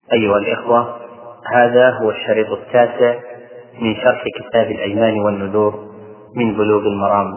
أيها الإخوة، هذا هو الشريط التاسع من شرح كتاب الأيمان والنذور من بلوغ المرام.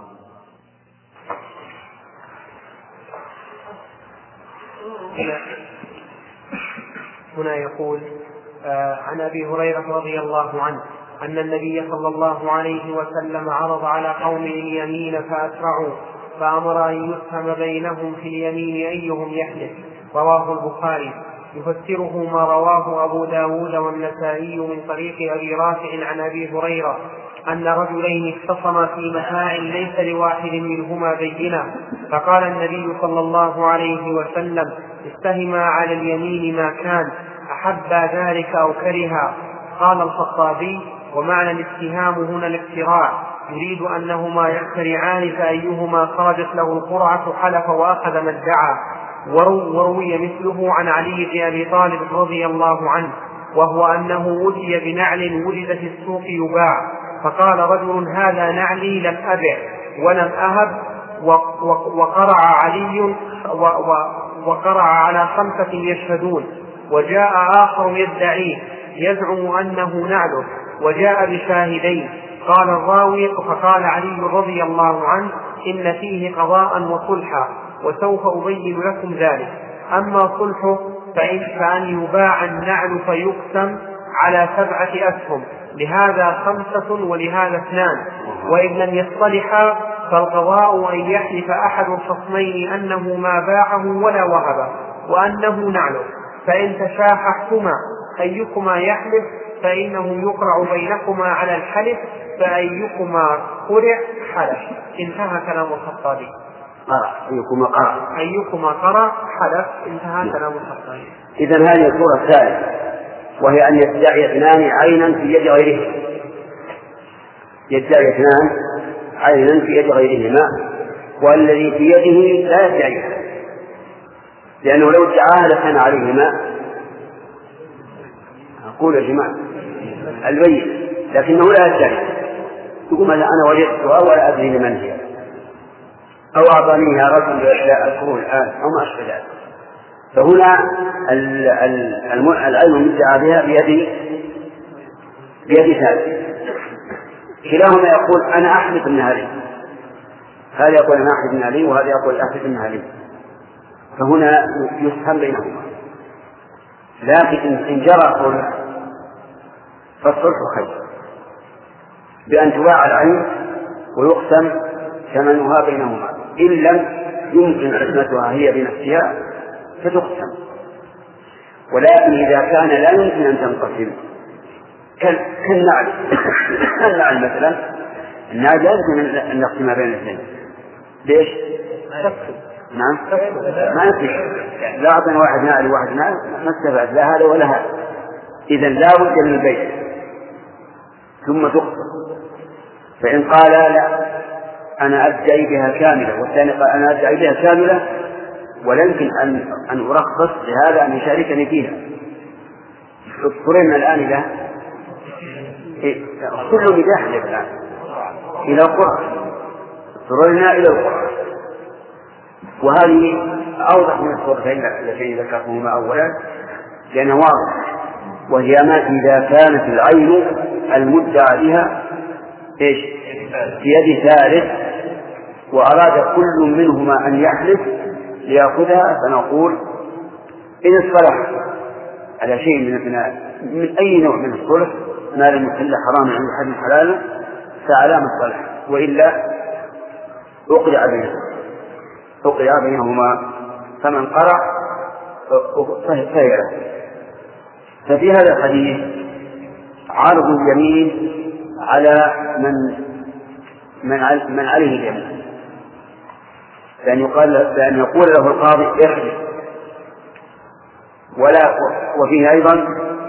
هنا يقول عن أبي هريرة رضي الله عنه أن النبي صلى الله عليه وسلم عرض على قوم اليمين فأسرعوا، فأمر أن يسهم بينهم في اليمين أيهم يحلف. رواه البخاري. يفسره ما رواه أبو داود والنسائي من طريق أبي رافع عن أبي هريرة أن رجلين اختصما في متاع ليس لواحد منهما بينة، فقال النبي صلى الله عليه وسلم: استهما على اليمين ما كان، أحب ذلك أو كرها. قال الخطابي: ومعنى الاتهام هنا الاقتراع، يريد أنهما يقترعان فأيهما خرجت له القرعة حلف وأخذ ما ادعى. وروي مثله عن علي بن أبي طالب رضي الله عنه، وهو أنه أتي بنعل وجد في السوق يباع، فقال رجل: هذا نعلي لم أبع ولم أهب. وقرع على 5 يشهدون، وجاء آخر يدعيه يزعم أنه نعله، وجاء بشاهدين. قال الراوي: فقال علي رضي الله عنه: إن فيه قضاء وصلحا، وسوف أبين لكم ذلك. أما صلح فأن يباع النعل فيقسم على 7 أسهم، لهذا 5 ولهذا 2، وإن لم يصطلحا فالقضاء أن يحلف أحد الخصمين أنه ما باعه ولا وهبه وأنه نعله، فإن تشاححتما أيكما يحلف فإنه يقرع بينكما على الحلف، فأيكما قرع حلف. انتهى كلام الخطابي. أيكما قرع حلف. انتهى كلام الخطابي. إذن هذه الصورة الثالثة، وهي أن يدعي 2 عينا في يد غيرهما. يدعي 2 عينا في يد غيرهما، والذي في يده لا يدعيها، لأنه لو ادعاها لكان عليهما، أقول يا جماعة، البين، لكنه لا يدعي. يقول: أنا وجدتها ولا أدري لمن هي، أو أعطانيها رجل لا أذكره الآن، أو ما أشبه ذلك. فهنا العلم المدعى بها بيد ثالث، كلاهما يقول: أنا أحلف أنها لي، هذا يقول أنا أحلف أنها لي، وهذا يقول أحلف أنها لي. فهنا يسهم بينهما. لكن إن جرى صلح فالصلح خير، بأن تباع العين ويقسم ثمنها بينهما، إن لم يمكن عصمتها هي بنفسها فتقسم. ولكن إذا كان لا يمكن أن تنقسم كالنعل مثلا، النعل لا يمكن أن نقسم بين الاثنين. ليش؟ نعم، ما يمكن. لا أعطينا واحد نعل وواحد نعل، ما استفاد لا هذا ولا هذا. إذن لا بد من البيع ثم تقسم. فإن قال: لا، أنا أدعي بها كاملة، والثاني قال: أنا أدعي بها كاملة ولا يمكن أن أرخص لهذا أن يشاركني فيها، اضطررنا الآن إلى كل يحلف الآن إلى القرعة، اضطررنا إلى القرعة. وهذه أوضح من الصورتين التي ذكرتهما أولا، لأنه واضح، وهي ما إذا كانت العين المدعى بها في يد ثالث، وأراد كل منهما أن يحلف ليأخذها، فنقول: إن اصطلح على شيء من أي نوع من الصلح ما لم يحل حراما عند حد حلالا فعلى ما اصطلح، وإلا أقرع بينهما، فمن قرع فهي له. ففي هذا الحديث عرض اليمين على من عليه اليمين، بأن يقول له القاضي: احلف. وفيه أيضا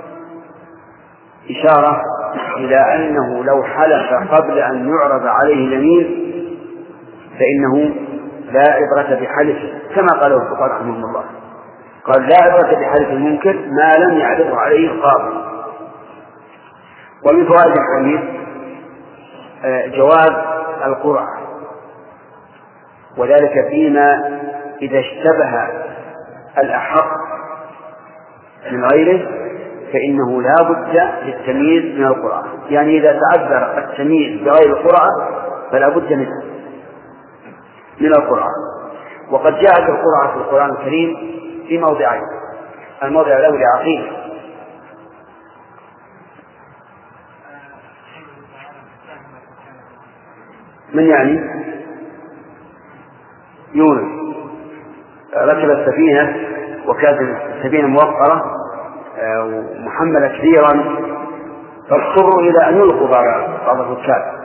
إشارة إلى أنه لو حلف قبل أن يعرض عليه اليمين فإنه لا عبرة بحلف، كما قاله الفقهاء رحمهم الله، قال: لا عبرة بحلف المنكر ما لم يعرضه عليه القاضي. ومن فوائد الحديث جواز القرعة، وذلك فيما إذا اشتبه الأحق من غيره فإنه لا بد للتمييز من القرآن. يعني إذا تعذر التمييز بغير القرآن فلا بد من القرآن. وقد جاءت القرآن في القرآن الكريم في موضعين. الموضع الأول عقيدة، من يعني يونس ركب السفينة وكانت السفينة موقرة ومحملة كثيرا فاضطروا إلى أن يلقوا بعض الركاب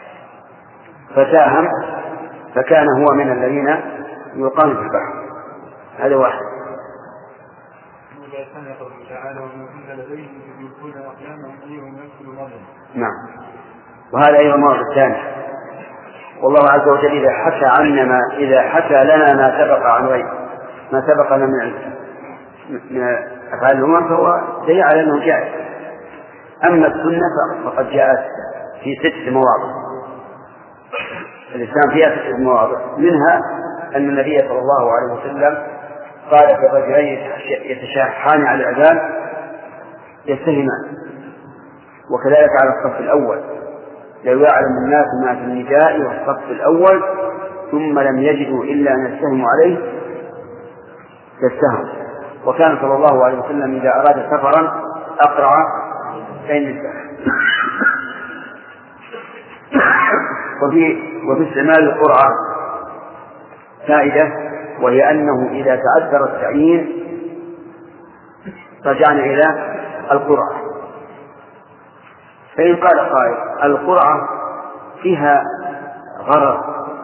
فساهم فكان هو من الذين يلقون في البحر. هذا واحد. نعم. وهذا أيضا موضع الثاني. والله عز وجل إذا حكى لنا ما سبق عن غيره ما سبق لنا من أفعال الأمم فهو دليل على أنه جائز. أما السنة فقد جاءت في 6 مواضع. الإسلام فيها 6 مواضع، منها أن النبي صلى الله عليه وسلم قال في الرجلين يتشاحان على الأذان يستهمان، وكذلك على الصف الأول لو يعلم الناس ما في النداء والصف الأول ثم لم يجدوا إلا أن يستهموا عليه يستهم. وكان صلى الله عليه وسلم إذا أراد سفرا أقرع بين السفر. وفي استعمال القرعة فائدة، وهي أنه إذا تعذر التعيين رجعنا إلى القرعة. فإن قال قائل القرعة فيها غرض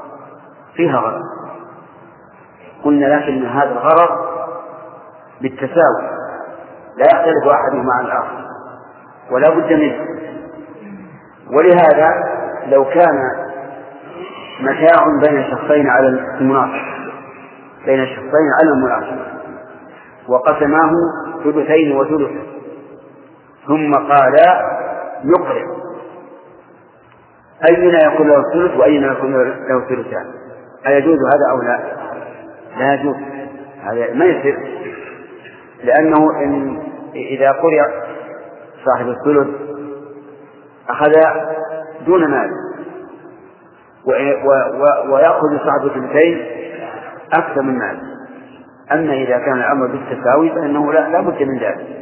قلنا لكن هذا الغرض بالتساوي لا يختلف أحدهما عن الآخر ولا بد منه. ولهذا لو كان متاع بين شخصين على المناقشة وقسماه ثلثين وثلث ثم قال يقرع أينا يكون له الثلث وأينا يكون له ثلثان، أيجوز هذا أو لا يجوز؟ هذا ما يصير، لأنه إذا قرع صاحب الثلث أخذ دون مال ويأخذ صاحب الثلثين أكثر من مال. أما إذا كان الأمر بالتساوي فإنه لا بد من ذلك.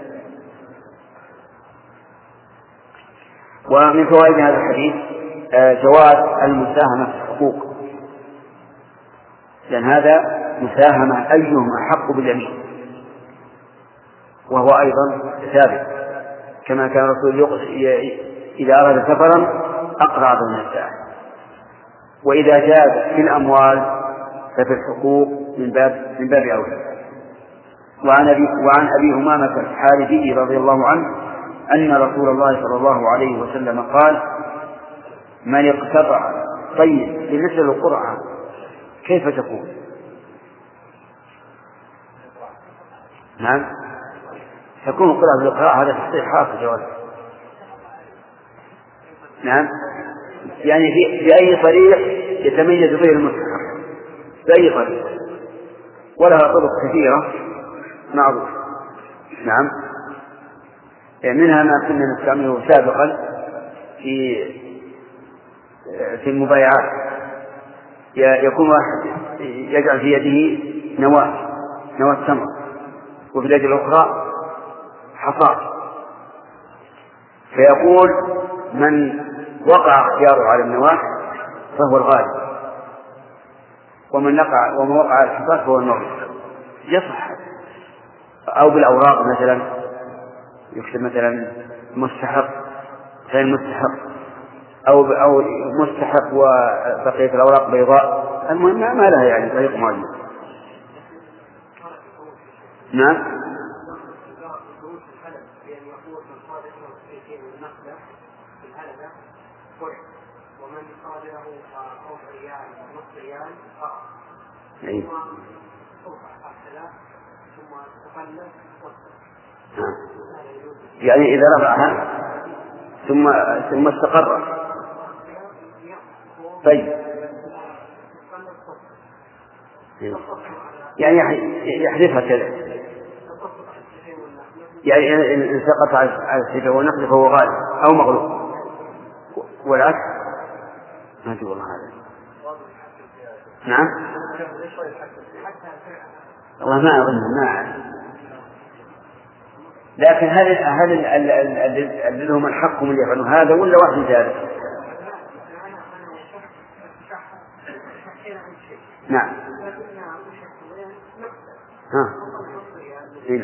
ومن فوائد هذا الحديث جواز المساهمة في الحقوق، لأن هذا مساهمة أيهم أحق باليمين، وهو أيضا ثابت كما كان الرسول إذا أراد سفرا أقرع بين الساعة. وإذا جاز في الأموال ففي الحقوق من باب أولى. وعن أبي أمامة الحارثي رضي الله عنه أن رسول الله صلى الله عليه وسلم قال: من اقتطع طيب بمثل القرعة كيف تكون؟ نعم تكون القرعة بالقراءة، هذا تصحيح حاصل جواز. نعم يعني بأي طريق يتميز به المستحق، بأي طريق، ولها طرق كثيرة معروف. نعم منها ما كنا نستعمله سابقا في المبايعات، يكون واحد يجعل في يده نواة تمر وفي اليد الأخرى حصى، فيقول من وقع اختياره على النواة فهو الغالب، ومن وقع على الحصى فهو المغلوب. يصح. أو بالأوراق مثلا يكتب مثلا مستحق غير مستحق، أو مستحق وبقية الأوراق بيضاء. المهم ما لها يعني طريق معين. نعم ومن صادره ربع ريال ونصف ريال أي. ثم تقلب يعني إذا رفعها ثم استقر طيب يعني يحذفها كذا يعني إن سقط على السيف ونقل فهو غالب أو مغلوب، والعكس ما أدري والله هذا. نعم والله ما أظن، ما أعرف، لكن هل لهم الحق من يفعلوا هذا ولا واحد ذلك؟ نعم. هنا.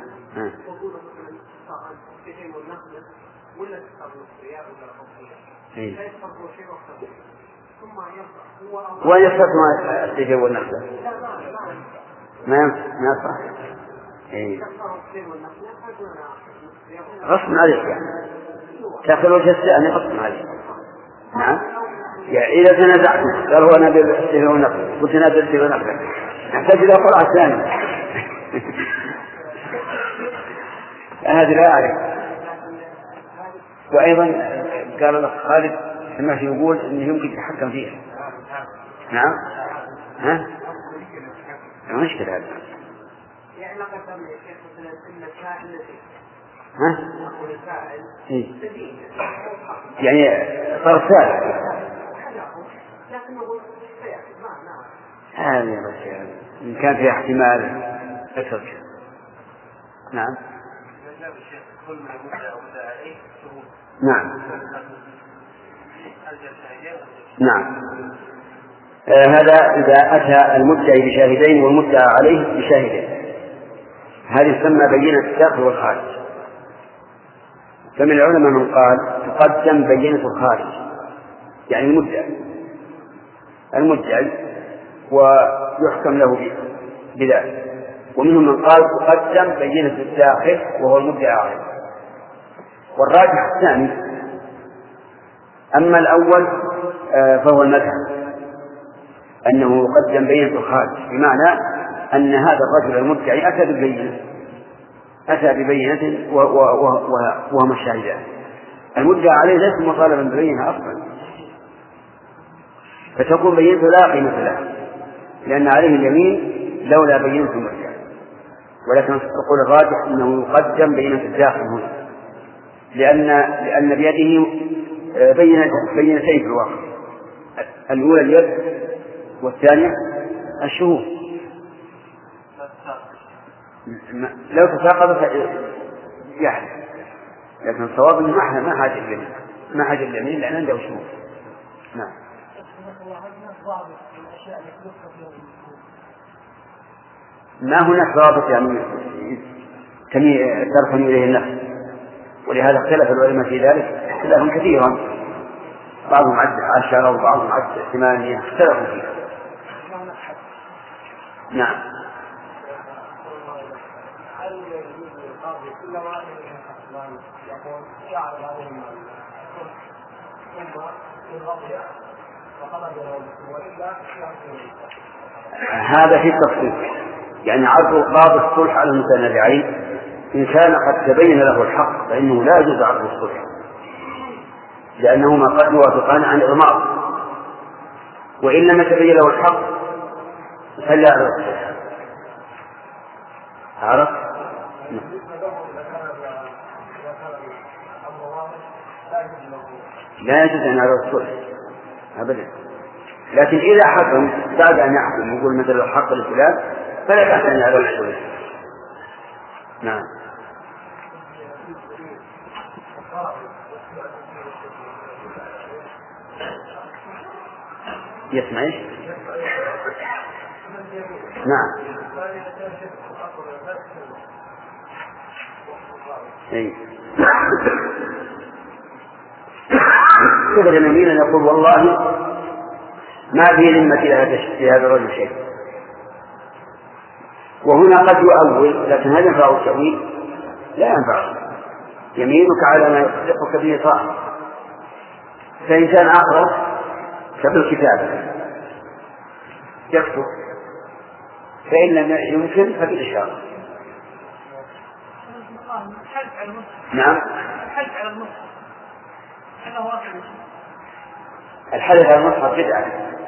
وين يصرف السيف والنخلة؟ ما يصرف. غصب عليك يعني تأخذ وجه الساعة غصب عليك. نعم. يعني إذا تنازعت قال هو نبي السيف والنخلة قلت نبي السيف والنخلة نحتاج إلى قرعة ثانية. هذه لا أعرف. وأيضا قال الله خالد سمعت يقول إنه يمكن يتحكم فيها. نعم. ها؟ مشكلة هذا. ها؟ يعني صار سائل. هذه بس إن كان فيها احتمال أكثر. نعم. نعم. نعم. هذا إذا أتى المدعي بشاهدين والمدعى عليه بشاهدين، هذه تسمى بينة الداخل والخارج. فمن العلماء من قال تقدم بينة الخارج يعني المدعي ويحكم له بذلك، ومنهم من قال تقدم بينة الداخل وهو المدعى عليه. والراجح الثاني. أما الأول فهو المذهب أنه يقدم بينة الخارج، بمعنى أن هذا الرجل المدعي أتى ببينة وهم الشاهدان. المدعى عليه ليس مطالبا ببينة أصلا، فتكون بينته لا قيمة لها لأن عليه اليمين لولا بينة المدعي. ولكن القول الراجح أنه يقدم بينة الداخل هنا لأن بيده بينتين في الواقع، الأولى اليد والثانية الشهود. لو تساقط يحدث، لكن الصواب أنه ما حاجة اليمين لأن عنده شهود. نعم. ما هناك ضابط يعني ترفع إليه النفس، ولهذا اختلف العلماء في ذلك اختلافا كثيرا، بعضهم عد 10 وبعضهم عد 8، اختلفوا فيه. نعم. هذا في التفصيل، يعني عرض القاضي الصلح على المتنازعين إن كان قد تبين له الحق فإنه لا يجوز عرض الصلح، لأنهما قد يوافقان عن الإضمار، وإن لم يتبين له الحق فلا يعرض الصلح. عرف؟ لا يجوز أن يعرض الصلح أبدا، لكن إذا حكم بعد أن يحكم يقول مثل الحق للفلان فلا بأس أن يعرض الصلح. نعم. يسمع ايش؟ نعم. اي كبر يمينا يقول والله ما في ذمتي في هذا الرجل شيء، وهنا قد يؤول، لكن هل ينفع التأويل؟ لا ينفع. يمينك على ما يصدقك به طاعة، فإن كان أقرب فبالكتابة يكتب، فإن لم يمكن فبالإشارة. نعم. الحلف على المصحف بدعة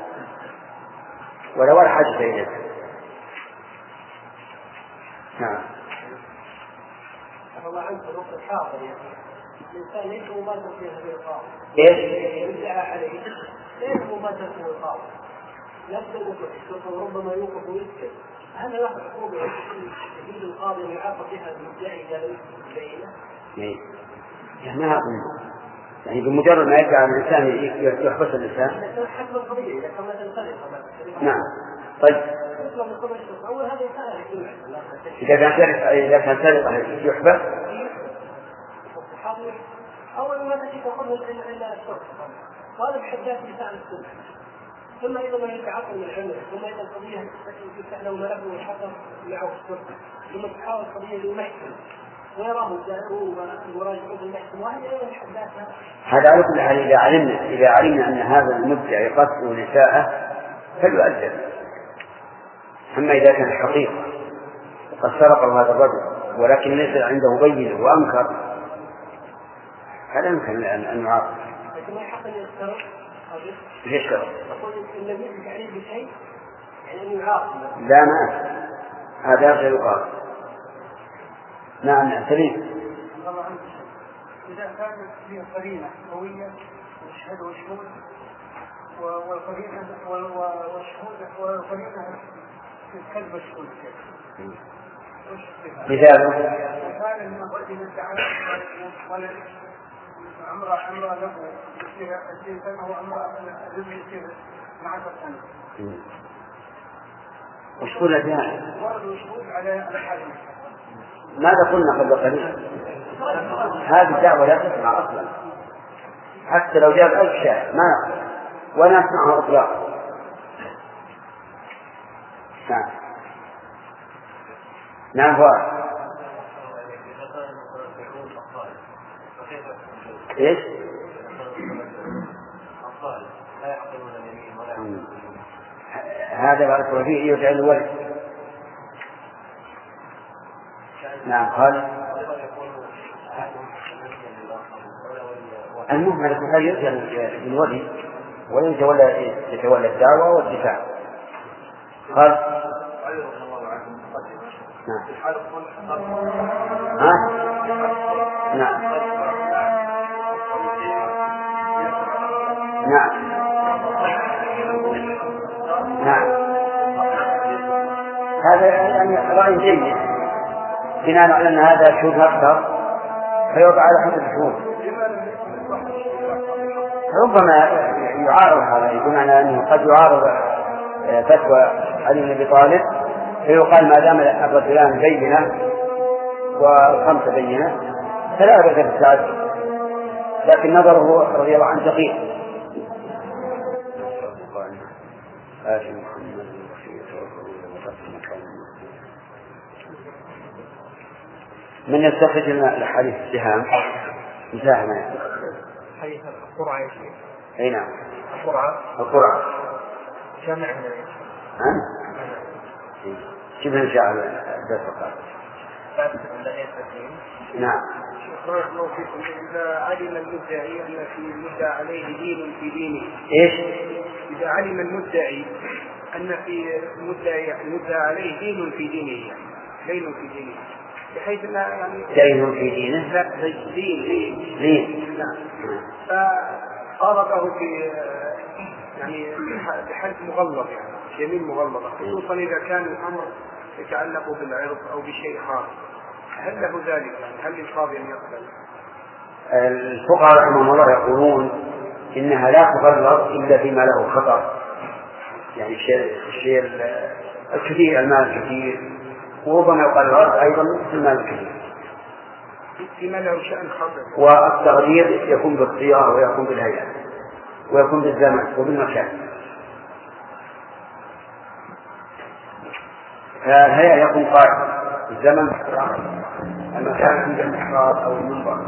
ولا حاجة إليه. نعم. عفى الله عنك الوقت الحاضر يعني الإنسان ليس مبادر في هذه القاضي. إيش؟ يدعى عليه ليس مبادر في القاضي. يبدأ بالحكم ربما يوقف ويسكت. هذا لا حكومة يجوز القاضي أن يعاقب بها بالمدعي إذا لم يبينه. يعني ما أظن يعني بمجرد ما يجعل الإنسان يحبس الإنسان. حسب القضية إذا كان مثلا سرقة. نعم. طيب. أول هذا إذا كان سرقة يحبس. أول ما تجي تأخذه إلا الشرطة. هذا بحجات لسان السنة. ثم أيضا ما يتعاطى من العمل. ثم أيضا القضية التي تستخدم ملفه والحكم معه الشرطة. ثم تحاول القضية للمحكمة. ويراه الدائرون ويراجعون المحكمة. وهذه أيضا بحجاتها. هذا على كل حال إذا علمنا أن هذا المدعي قتل نساءه فليؤدب. أما إذا كان حقيقة وقد سرقه هذا الرجل ولكن ليس عنده بينة وأنكر هذا يمكن أن يعاقب. لكن ما يحق أن يسترق. ليش كذا؟ أقول إن لم يثبت عليه بشيء يعني أن يعاقب. لا ما هذا غير يقال. نعم سليم. إذا كانت فيه قرينة قوية وشهود والقرينة والقرينة كذب الشهود. مثاله كان المقدم الدعاء ولد عمره له يصير 20 سنة وعمره يصير 12 سنة. وشهود الدعاء وردوا شهود على حاله. ماذا قلنا قبل قليل؟ هذه الدعوة لا تسمع أصلا حتى لو جاء 1000 شاهد ما نقبل ولا نسمعها إطلاقا. نعم نعم هو إيش؟ هذا بعد فيه يجعل الولد. نعم قال المهم هذا يجعل الولي ويتولى الدعوة والدفاع. قال نعم نعم نعم نعم هذا يعني رأي جيد بناء على أن هذا شبه أكثر فيوضع على حد الشهود. ربما يعارض هذا بمعنى أنه قد يعارض فتوى علي بن أبي طالب فيقال ما دام الرجلان بينة والخمسة بينة فلا بأس بالتعدد لكن نظره رضي الله عنه دقيق. من يستخرج الحديث السهام مساهمة حديث القرعة يا شيخ. أي نعم القرعة جمع شبه إن شاء الله الدرس نعم. بارك الله فيكم. إذا علم المدعي أن في المدعى عليه دين في دينه. إيش؟ إذا علم المدعي أن في المدعى عليه دين في دينه يعني دين في دينه بحيث لا يعني دين في دينه لا دين نعم فقاربه في يعني بحد مغلظ يعني يمين مغلظة خصوصا إذا كان الأمر يتعلق بالعرض أو بشيء خاص هل له ذلك يعني هل القاضي أن يقبل؟ الفقهاء رحمهم الله يقولون إنها لا تغلظ إلا فيما له خطر يعني الشيء الكثير المال الكثير وربما يقال العرض أيضا في المال الكثير فيما له شأن خطر والتغليظ يكون باختيار ويكون بالهيئة ويكون بالزمن وبالمكان. فالهيئة يكون قائم الزمن المكان عند المحراب أو المنبر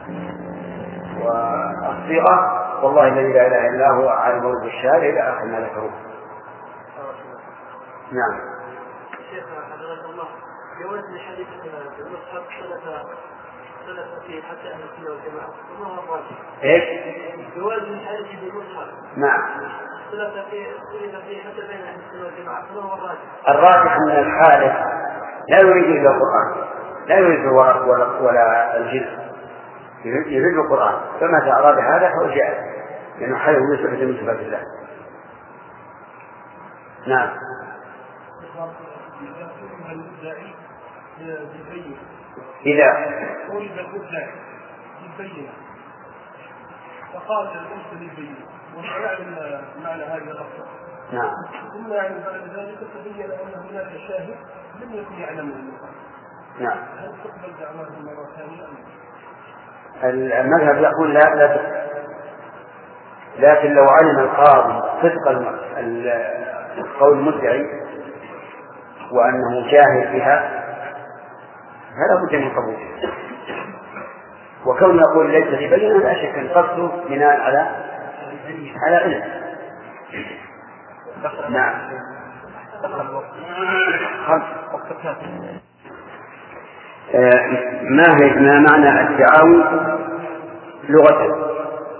والصيغة والله الذي لا إله إلا هو عالم بالشهادة إلى آخر ما ذكروه. نعم. شيخ حضرتك الله جواز الحديث المصحف ثلاث فيه حتى أهل السنة والجماعة وما هو الراجح؟ إيش؟ جواز الحديث بالمصحف نعم. ثلاث فيه حتى بين أهل السنة والجماعة وما هو الراجح؟ الراجح أن الحالف لا يريد إلا القرآن لا يريد الورق ولا الجلد، يريد القرآن، فمتى أراد هذا فهو جائز لأنه حي ونسبة من صفات الله. نعم. إذا ولد المدعي بالبينة فقال ليس للبينة ويعلم معنى هذه اللفظة. نعم. ثم يعني بعد ذلك تبين أن هناك شاهد لم يكن يعلمه. نعم. هل تقبل دعواهم مرة ثانية؟ المذهب يقول لا تقبل، لكن لو علم القاضي صدق القول المدعي وأنه جاهل بها فلا بد من قبوله. وكون يقول ليس لبينة لا شك أن قصده بناء على علم. نعم. ما معنى التعاون لغة؟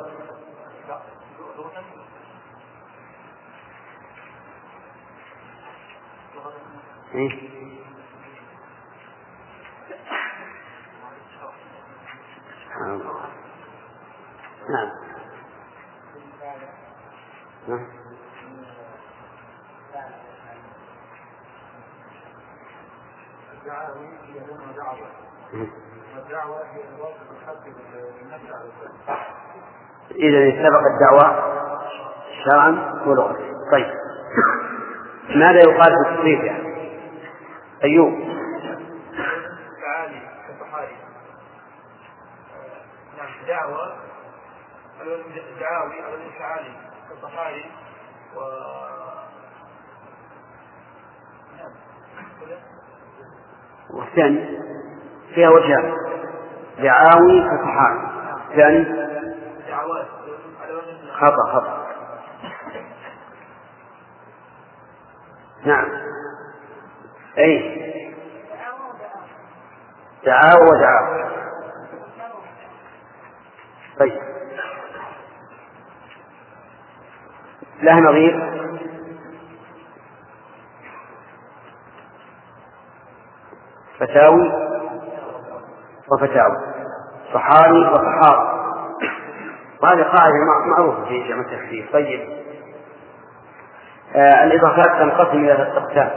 نعم. إذا سبق الدعوة شرعا ولغة. طيب ماذا يقال في التصريف يعني؟ أيوب. تعالي كصحاري. نعم. دعوة الدعاوي على الانفعالي كالصحاري و والثاني فيها وجهان، دعاوي كصحاري، الثاني دعوات خطأ. نعم. أي دعاوى. طيب لها نظير؟ فتاوي وفتاوي، صحاري وصحار، وهذه قاعدة معروفة في جامعة التحرير. طيب الإضافات تنقسم إلى ثلاثة أقسام.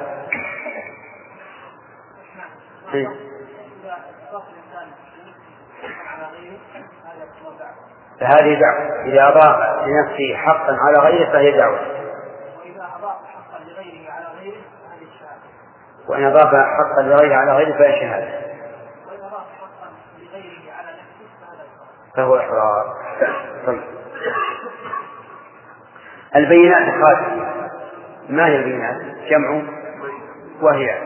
فهذه دعوة، إذا أضاف لنفسه حقا على غيره فهي دعوة، وإن أضاف حقا لغيره على غيره فهي شهادة، فهو إحرار. طيب البينات الخارجية ما هي البينات؟ جمع وهي.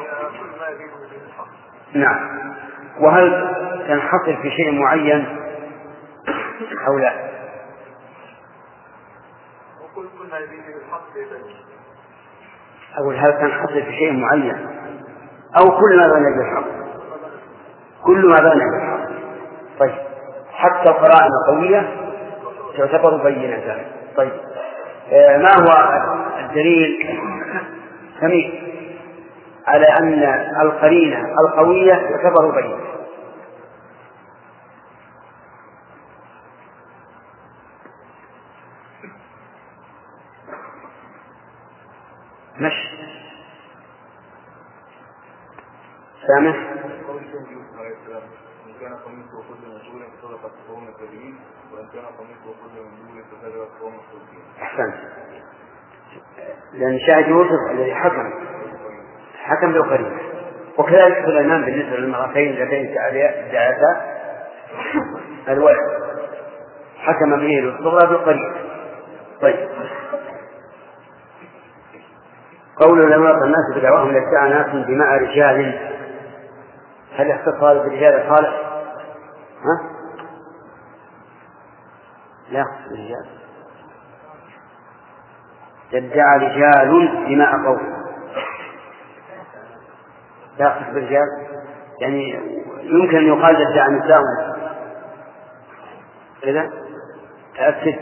نعم. وهل تنحصر في شيء معين أو لا؟ أقول هل تنحصر في شيء معين أو كل ما بين بالحق؟ كل ما بين بالحق. طيب حتى القرائن القوية تعتبر بينة. طيب ما هو الدليل سميع على أن القرينة القوية تعتبر بينة؟ مش سامح؟ كان قميصه كل مجهول فصدقت قوم الكاذبين وإن كان قميصه كل مجهول فكذبت قوم الصادقين. أحسنت. لأن شاهد يوسف الذي حكم بالقرينة، وكذلك سليمان بالنسبة للمرأتين اللتين دعتا الولد حكم به الصغرى بالقرينة. طيب قوله لم يرضى الناس بدعواهم لادعى ناس دماء رجال، هل يختص هذا بالرجال الصالح؟ ها؟ لا رجال، ادعى رجال دماء قوم، لا يختص بالرجال، يعني يمكن أن يقال ادعى نساء إذا تأكد.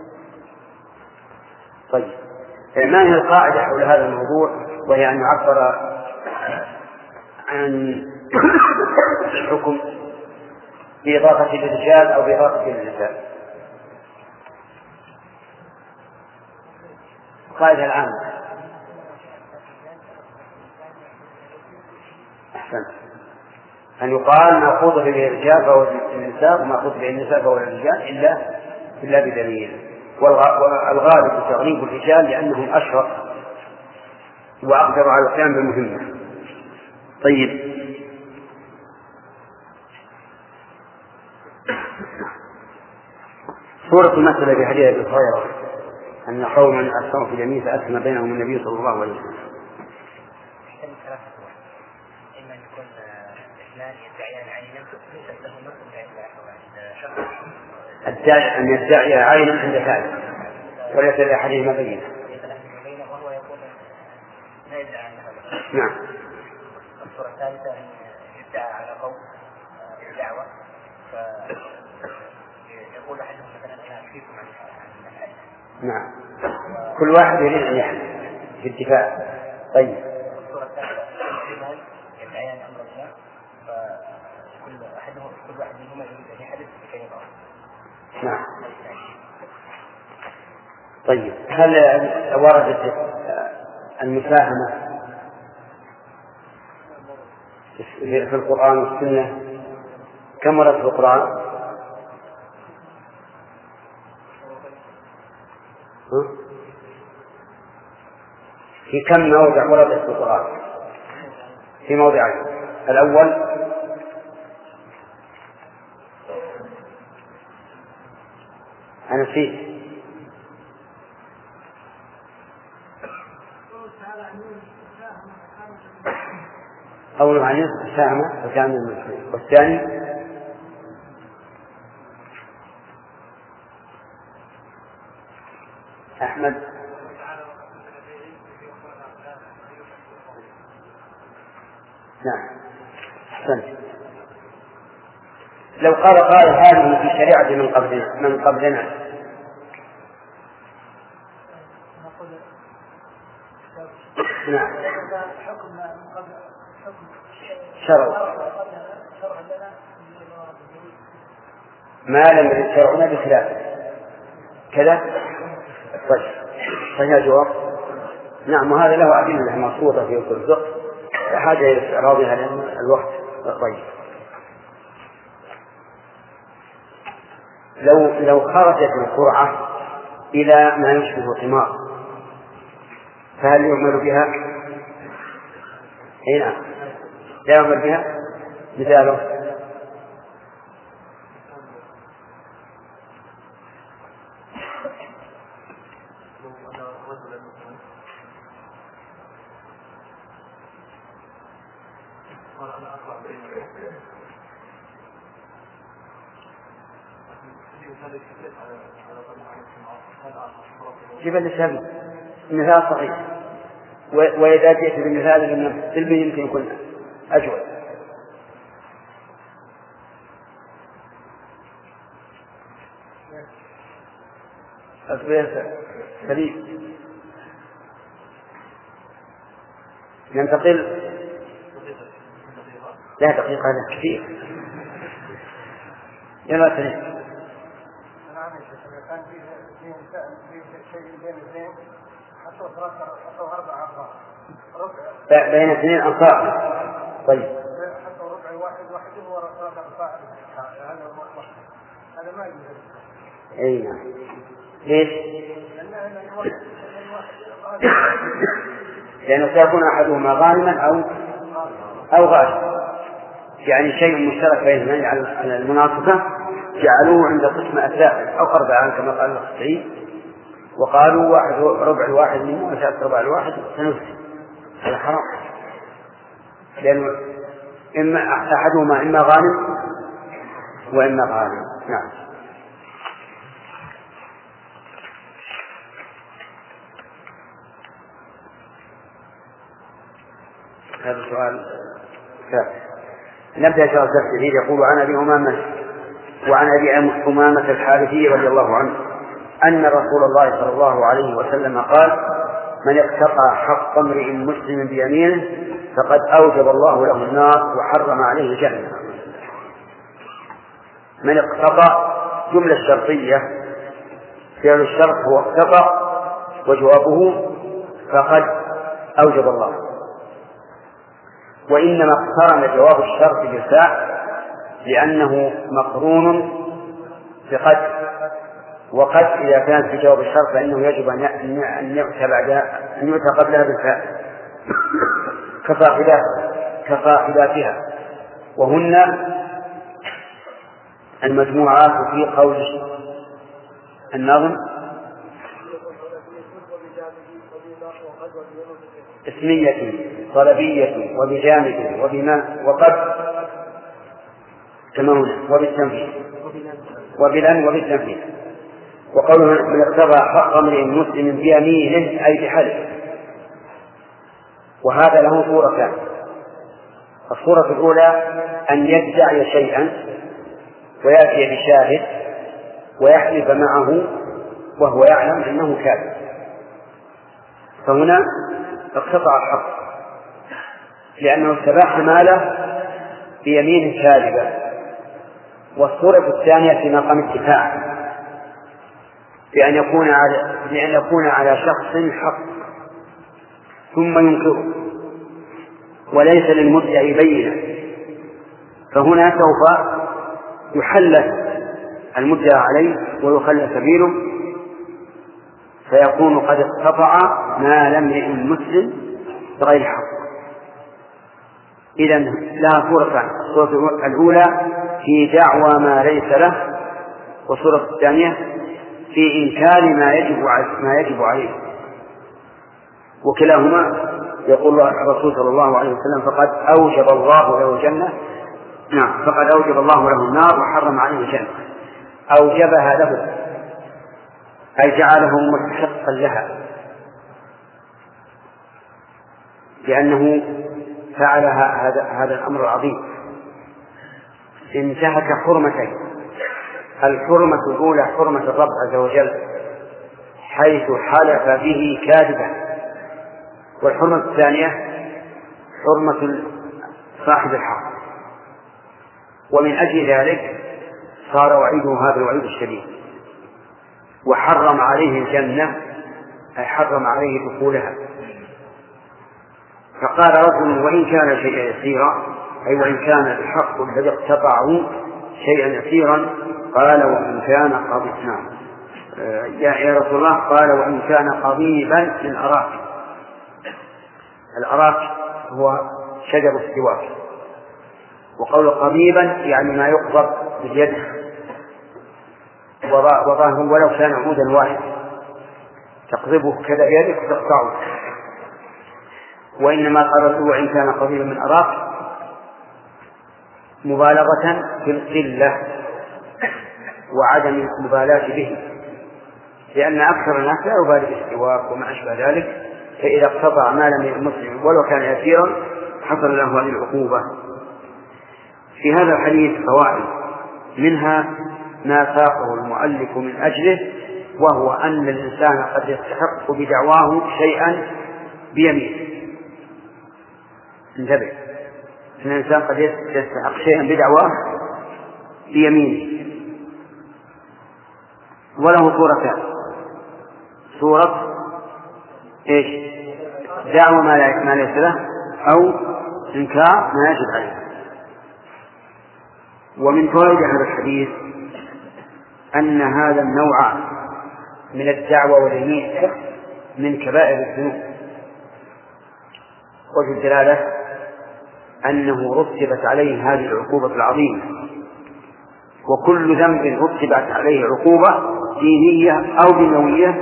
طيب ما هي القاعدة حول هذا الموضوع؟ وهي أن يعبر عن الحكم بإضافة للرجال أو بإضافة للنساء؟ القاعدة العامة. أحسن. أن يقال ما خوض به الرجال فهو للنساء وما خوض به النساء فهو للرجال إلا بدليل. والغالب تغليب الرجال لأنهم أشرف وأقدر على القيام بالمهمة. طيب، صورة المسألة في حديث أبي هريرة أن قوما أسروا في اليمين فأسلم بينهم النبي صلى الله عليه وسلم. إما أن يكون اثنان يدعيان عينا ليست لهما الداعي أن يدعي عينا عند ثالث وليس لأحدهما بينة. وهو يقول لا يدعي عن هذا. نعم. الصورة الثالثة أن يدعى على قوم الدعوة فيقول أحدهم مثلا أنا أكفيكم عن الحديث. نعم. كل واحد يريد أن يحدث في اتفاق. طيب. الصورة الثالثة احتمال يدعيان أمر الله فكل واحد منهما يريد أن يحدث لكي يضعه. نعم. طيب، هل وردت المساهمة في القرآن والسنة؟ كم وردت في القرآن؟ في كم موضع وردت في القرآن؟ في موضعين. الأول أنا نسيت. قول عن الساهمة وكان من المسلمين. والثاني أحمد. نعم. أحسنت. لو قال قائل هذه في شريعة من قبلنا نعم شرع ما لم يرد شرعنا بخلافه كذا. طيب، فهي جواب. نعم، وهذا له أدلة مبسوطة في كل فقه حاجة إلى استعراضها لأن الوقت. طيب، لو خرجت القرعة إلى ما يشبه قمار فهل يعمل بها؟ أي نعم، لا يعمل بها. مثاله جبل السبب مثال صحيح. وإذا جئت بالمثال بالبين يمكن يكون أجود. أصبح سليم ننتقل. لا دقيقة هذا كثير. يلا سليم. بين اثنين أنصار. طيب. أي نعم. ليش؟ لأنه سيكون أحدهما غانما أو غاشما، يعني شيء مشترك بينهما على المناصفة جعلوه عند قسم الثالث أو أربعة كما قال الخطيب، وقالوا واحد ربع الواحد منه وثلاث ربع الواحد سنفسي. هذا حرام، لأنه أحدهما إما غانم وإما غانم. نعم. هذا سؤال ثالث. نبدأ شرح الدرس. يقول عن أبي أمامة الحارثي رضي الله عنه أن رسول الله صلى الله عليه وسلم قال: من اقتطع حق امرئ مسلم بيمينه فقد أوجب الله له النار وحرم عليه الجنة. من اقتطع جملة شرطية، فعل الشرط هو اقتطع، وجوابه فقد أوجب الله. وإنما اقترن جواب الشرط بالفاء لأنه مقرون بقد، وقد إذا كانت في جواب الشرط فإنه يجب أن يؤتى قبلها بالفاء كصاحباتها، وهن المجموعات في قول النظم اسمية طلبية وبجامد وبما وقد كما هنا وبالتنفيذ وبلن وبالتنفيذ. وقوله من اقتضى حق امرئ مسلم بيمينه أي بحلف. وهذا له صورتان: الصورة الأولى أن يدعي شيئا ويأتي بشاهد ويحلف معه وهو يعلم أنه كاذب، فهنا اقتطع الحق لأنه استباح ماله بيمين كاذبة. والصورة الثانية في مقام الدفاع بأن يكون على شخص حق ثم ينكره وليس للمدعي بينة، فهنا سوف يحلف المدعى عليه ويخلى سبيله، فيكون قد اقتطع مال امرئ مسلم بغير حق. إذن لها صورتان: الصورة الأولى في دعوى ما ليس له، والصورة الثانية في إنكار ما يجب عليه. وكلاهما يقول الرسول صلى الله عليه وسلم فقد أوجب الله له الجنة، نعم فقد أوجب الله له النار وحرم عليه الجنة. أوجبها له أي جعله مستحقا لها، لأنه فعل هذا الأمر العظيم. انتهك حرمتين: الحرمة الأولى حرمة الرب عز وجل حيث حلف به كاذبا، والحرمة الثانية حرمة صاحب الحق. ومن أجل ذلك صار وعيده هذا الوعيد الشديد، وحرم عليه الجنة أي حرم عليه دخولها. فقال رجل: وإن كان شيئا يسيرا، أي وإن كان الحق الذي اقتطعه شيئا يسيرا. قال: وإن كان قضيبا، يا رسول الله، قال: وإن كان قضيبا من أراك. الأراك هو شجر السواك، وقول قضيبا يعني ما يقضب باليد وظاهر ولو كان عودا واحد تقضبه كذا بيدك وتقطعه. وإنما قال وإن كان قضيبا من أراك مبالغة في القلة وعدم المبالاة به، لأن أكثر الناس لا يبالي بالسواك وما أشبه ذلك، فإذا اقتطع مالا من المسلم ولو كان يسيرا حصل له هذه العقوبة. في هذا الحديث فوائد، منها ما ساقه المؤلف من أجله، وهو أن الإنسان قد يستحق بدعواه شيئا بيمينه. انتبه، أن الإنسان قد يستحق شيئا بدعواه بيمينه. وله صورتان: صورة إيش؟ دعوة ما ليس له، أو إنكار ما يجب عليه. ومن فوائد هذا الحديث أن هذا النوع من الدعوة واليمين من كبائر الذنوب، وجه الدلالة أنه رتبت عليه هذه العقوبة العظيمة، وكل ذنب رتبت عليه عقوبة دينية أو دنيوية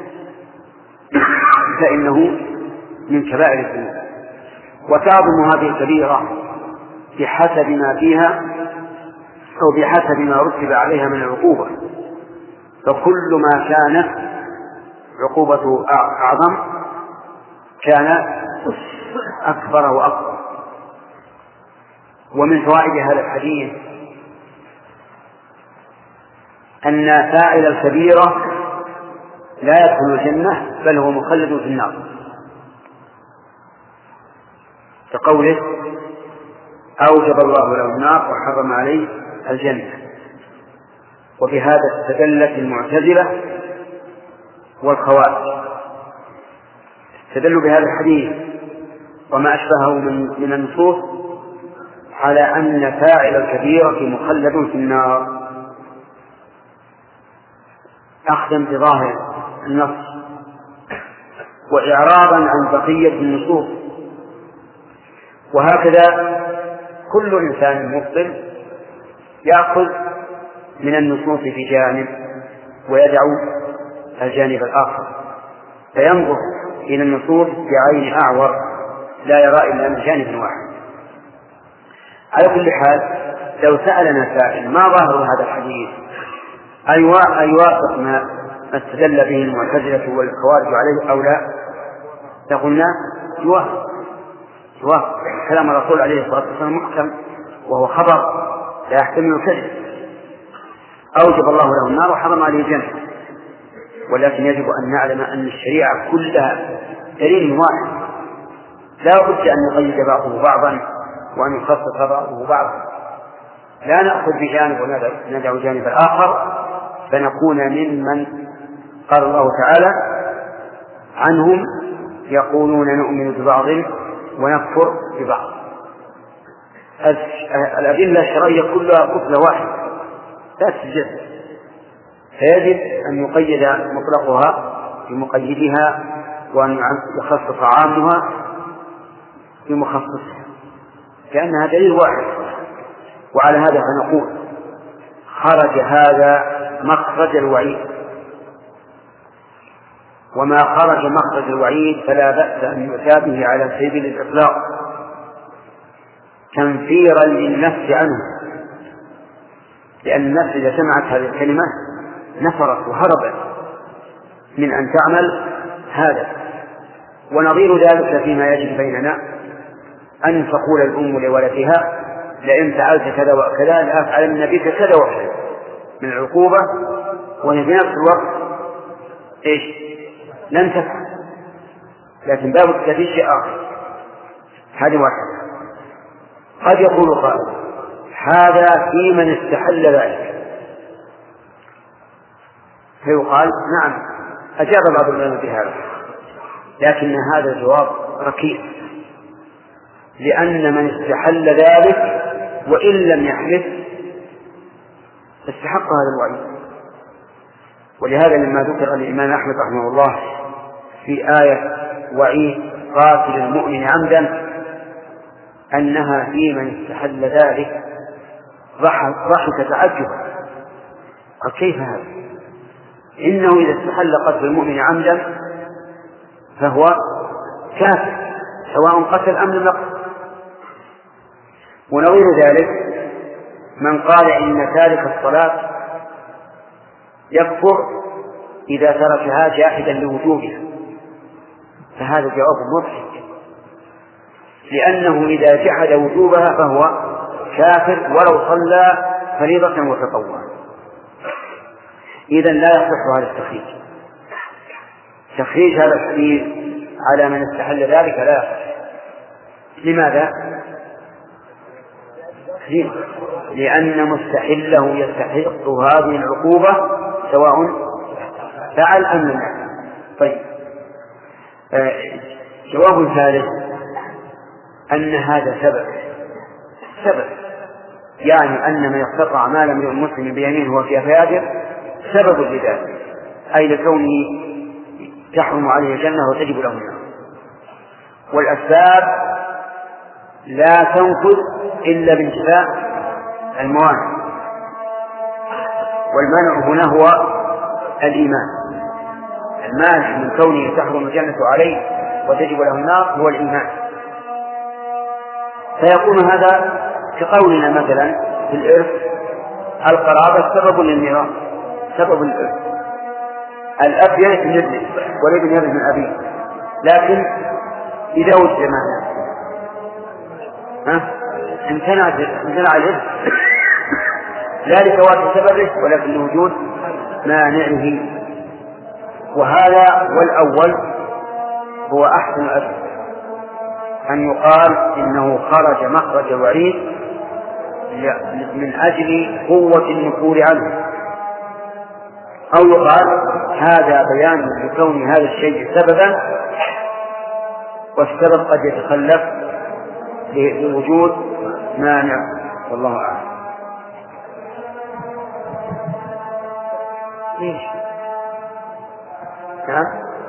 فإنه من كبائر الذنوب، وتعظم هذه الكبيرة بحسب ما فيها أو بحسب ما رتب عليها من العقوبة، فكل ما كانت عقوبته أعظم كان أكبر وأكبر. ومن فوائد هذا الحديث أن فاعل الكبيرة لا يدخل الجنة بل هو مخلد في النار. كقوله أوجب الله له النار وحرم عليه الجنة. وبهذا استدلت المعتزلة والخوارج، استدلوا بهذا الحديث وما أشبهه من النصوص على أن فاعل الكبيرة مخلد في النار، أخذا بظاهر النص وإعراضا عن بقية النصوص. وهكذا كل إنسان مبطل يأخذ من النصوص في جانب ويدع الجانب الآخر، فينظر إلى النصوص بعين أعور لا يرى إلا من جانب واحد. على كل حال لو سألنا سائل ما ظاهر هذا الحديث أيوافق ما استدل به المعتزلة والخوارج عليه أو لا، لقلنا يوافق كلام الرسول عليه الصلاة والسلام محكم وهو خبر لا يحتمل الكذب. أوجب الله له النار وحرم عليه الجنة، ولكن يجب أن نعلم أن الشريعة كلها دليل واحد لا بد أن نقيد بعضه بعضا وأن يخصص بعضه بعضا، لا نأخذ بجانب وندع جانب الآخر فنكون ممن قال الله تعالى عنهم يقولون نؤمن ببعض ونكفر ببعض. الأدلة الشرعية كلها كتلة واحدة لا تتجزأ، فيجب أن يقيد مطلقها بمقيدها وأن يخصص عامها بمخصصها لأنها دليل واحد. وعلى هذا فنقول خرج هذا مخرج الوعيد، وما خرج مخرج الوعيد فلا بأس أن يؤتى به على سبيل الإطلاق تنفيرا للنفس عنه، لأن النفس إذا سمعت هذه الكلمة نفرت وهربت من أن تعمل هذا. ونظير ذلك فيما يجب بيننا أن تقول الأم لولدها لئن فعلت كذا وكذا لأفعلن بك كذا وكذا من العقوبة، وهي في نفس الوقت لن تفعل، لكن باب التكليف شيء آخر. هذه واحدة. قد يقول قائل هذا في من استحل ذلك، فيقال نعم أجاب بعض العلماء بهذا، لكن هذا الجواب ركيك، لأن من استحل ذلك وإن لم يحدث استحق هذا الوعيد. ولهذا لما ذكر الإمام أحمد رحمه الله في آية وعيد قاتل المؤمن عمدا أنها في من استحل ذلك ضحك تعجبا، قال كيف هذا؟ إنه إذا استحل قتل المؤمن عمدا فهو كافر سواء قتل أم لم يقتل. ونظير ذلك من قال إن تارك الصلاة يكفر إذا تركها جاحدا لوجوبها، فهذا جواب مضحك، لأنه إذا جحد وجوبها فهو كافر ولو صلى فريضة وتطوعا. إذن لا يصح هذا التخريج، تخريج هذا الحديث على من استحل ذلك لا يصح. لماذا؟ لأن مستحله يستحق هذه العقوبة سواء فعل أم لم يفعل. طيب، جواب ثالث أن هذا سبب يعني أن من يقتطع مال امرئ مسلم بيمينه وفي فاجر سبب لذلك، أي لكونه تحرم عليه الجنة وتجب له النار. والأسباب لا تنفذ إلا بانتفاء الموانع، والمانع هنا هو الإيمان. المانع من كونه تحرم الجنة عليه وتجب له النار هو الإيمان. فيكون هذا كقولنا مثلا في الإرث القرابة سبب للميراث، سبب للإرث. الأب يرث من ابنه والابن يرث من أبيه، لكن إذا وجد معنى امتنع الإرث لا لفوات سببه ولكن لوجود مانعه. وهذا والأول هو أحسن الأدب، أن يقال إنه خرج مخرج الوعيد من أجل قوة النفور عنه، أو يقال هذا بيان لكون هذا الشيء سببا، والسبب قد يتخلف لوجود مانع، والله أعلم. ليش؟ نعم،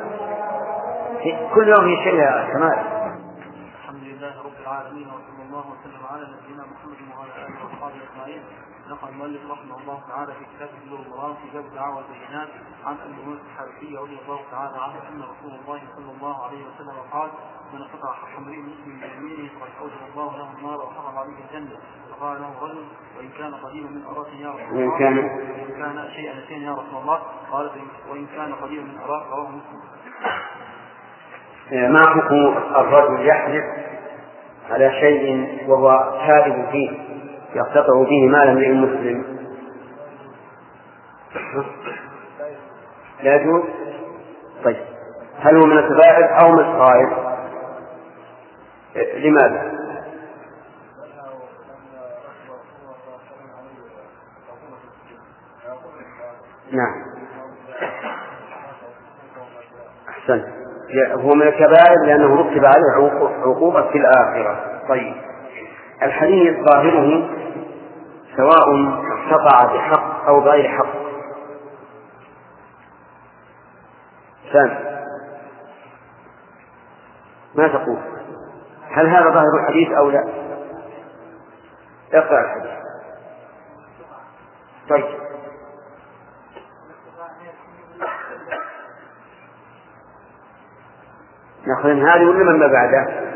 كل يوم شيء يا كمال. الحمد لله رب العالمين، وصلى الله وسلم على نبينا محمد وعلى اله واصحابه اجمعين. نقل المؤلف رحمه الله تعالى في كتاب بلوغ المرام في باب دعوى البينات عن ابي موسى الحارثي رضي الله تعالى عنه ان رسول الله صلى الله عليه وسلم قال: من قطع حق امرئ مسلم بيمينه فقد اوجب الله له النار وحرم عليه الجنه. فقال له رجل: وان كان قديما من اراك يا رسول الله، وان كان شيئا نسيا يا رسول الله؟ قال: وان كان قديما من اراك. رواه مسلم. ما حكم الرجل يحلف على شيء وهو كاذب فيه يقتطع به مال امرئ مسلم؟ لا يجوز. طيب، هل هو من الكبائر أو من الصغائر؟ لماذا؟ نعم، أحسن، هو من الكبائر لأنه رتب عليه عقوبة في الآخرة. طيب، الحديث ظاهره سواء اقتطع بحق أو بغير حق. ما تقول؟ هل هذا ظاهر الحديث أو لا؟ اقرأ الحديث. طيب، نأخذ من هذه ولا من ما بعده؟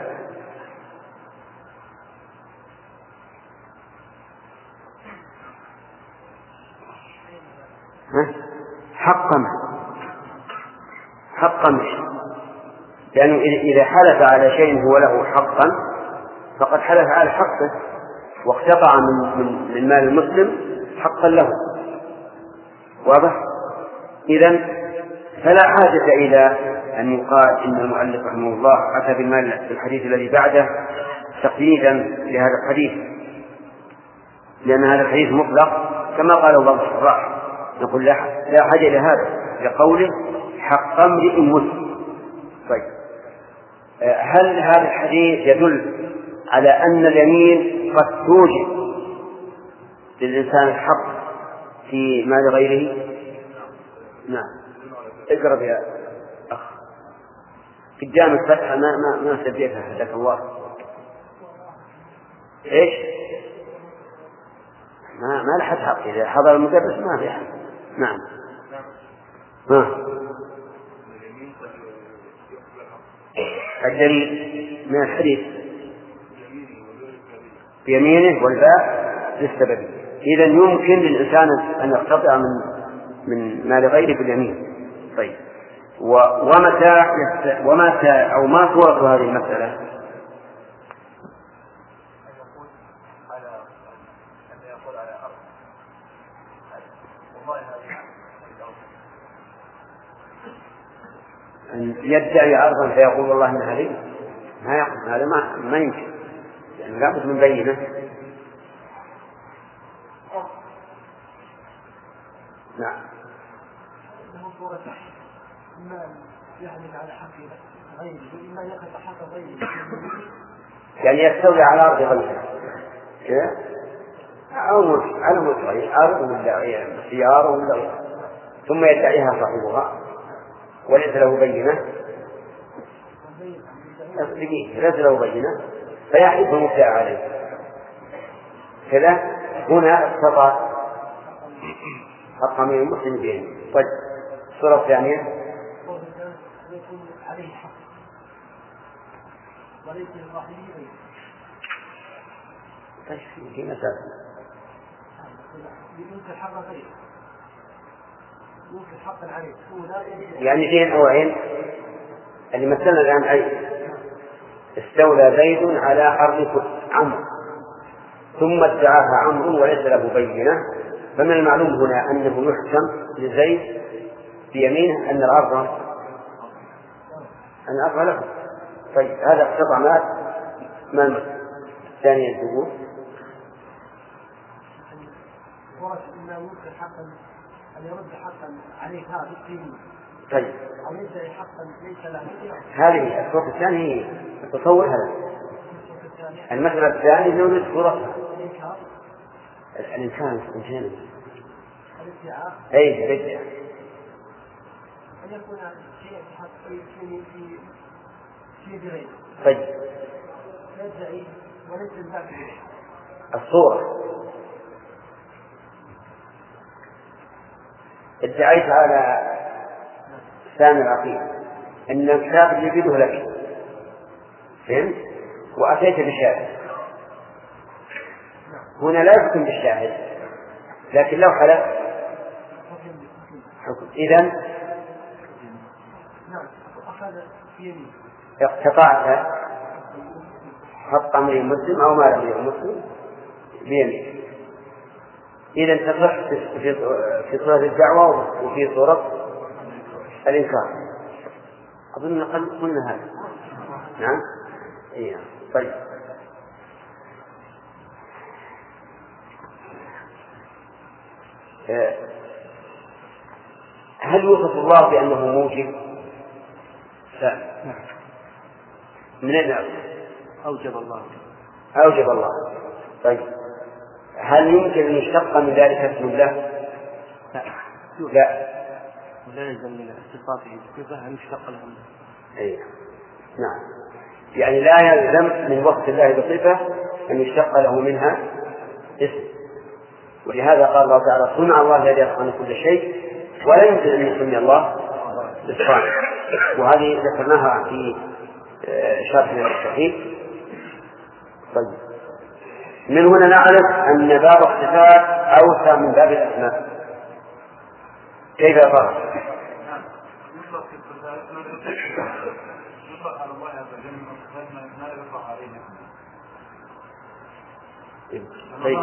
حقا مش، لأنه إذا حلف على شيء هو له حقا فقد حلف على حقه واقتطع من مال المسلم حقا له. واضح؟ إذن فلا حاجة إلى أن يقال إن المؤلف رحمه الله أتى بالمال في الحديث الذي بعده تقييدا لهذا الحديث، لأن هذا الحديث مطلق كما قال بعض الشراح. نقول لا حاجة إلى هذا لقوله حق امرئ مسلم. طيب، هل هذا الحديث يدل على أن اليمين قد توجب للإنسان الحق في مال غيره؟ نعم، اقرب يا أخ قدام الفتحة، ما سبيتها هداك الله. إيش؟ ما لحد حق، إذا حضر المدرس ما في حق. نعم. الدليل من الحديث بيمينه والباء للسبب. إذا يمكن للإنسان أن يقتطع من مال غيره باليمين. طيب، ومتى أو ما صورة هذه المسألة؟ أن يدعي عرضا فيقول والله إنها لي، ما يقول هذا، ما يمكن، يعني لابد من بينة. نعم. يعني يستولي على أرض غيره على مصري أرض ولا سيارة ولا، ثم يدعيها صاحبها وليس له بينة، ليس له بينة فيحلف المدعي عليه كذا. هنا اقتطع حق من المسلم بينه. طيب، الصورة الثانية عليه حق وليس لصاحبه بينة. طيب، في مسألة يمكن حق غيره، يمكن حقا عليه، يعني فيه نوعين. اللي مثلنا الآن أي استولى زيد على أرض عمرو ثم ادعاها عمرو وليس له بينة، فمن المعلوم هنا أنه يحكم لزيد بيمينه أن الأرض له. طيب، هذا اقتطع مال ما المسألة ثانيا تقول ورث إلا ممكن حقا أن يرد حقا عليه هذا الدين. طيب أو يدعي حقا ليس له. هذه الصورة الثانية هي التصور هذا. المسألة الثانية نريد صورتها الإنسان الإنسان أي الادعاء أن يكون شيء حق في غيره. طيب يدعي وليس الباقي. الصورة ادعيت على سامي العقيل أن الكتاب يجده لك، فهمت؟ وأتيت بشاهد. هنا لا يحكم بالشاهد، لكن لو حلف حكم. إذن اقتطعت حق امرئ مسلم أو مال امرئ مسلم بيمين. إذن تصح في صورة الدعوة وفي صورة الإنكار. أظن قلنا هذا. نعم. إيه. طيب هل يوصف الله بأنه موجب؟ لا. من أين أوجب الله. أوجب الله. طيب هل يمكن أن يشتق من ذلك اسم الله؟ لا. لا يلزم من صفاته صفة أن يشتق له. أي نعم، يعني لا يلزم من وصف الله بصفة أن يشتق له منها اسم. ولهذا قال الله تعالى صنع الله الذي يتقن كل شيء ولا يمكن أن يسمي الله بالصانع. وهذه ذكرناها في شرحنا الصحيح. طيب من هنا نعرف أن باب الصفات أوسع من باب الأسماء. كيف يفعل؟ طيب.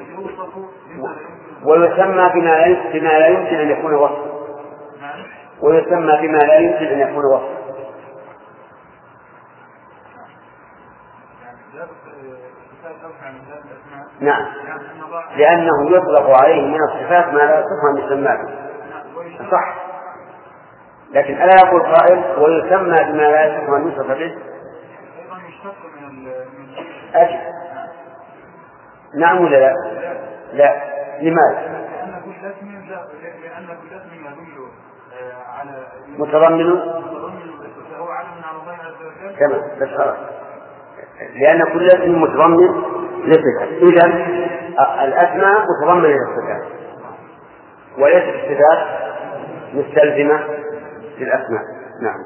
ويسمى بما لا يمكن أن يكون وصف. ويسمى بما لا يمكن أن يكون وصف. نعم، لأنه يطلق عليه من الصفات ما لا يصح أن يسمى به. صح، لكن ألا يقول قائل ويسمى بما لا يصح أن يوصف به؟ أجل. نعم ولا لا؟ لا. لماذا؟ لأن كل اسم يدل على متضمن هو علم على الله عز وجل. كما بس لأن كل اسم متضمن لصفة. إذن الأسماء متضمنة للصفات وليست الصفات مستلزمة للأسماء. نعم.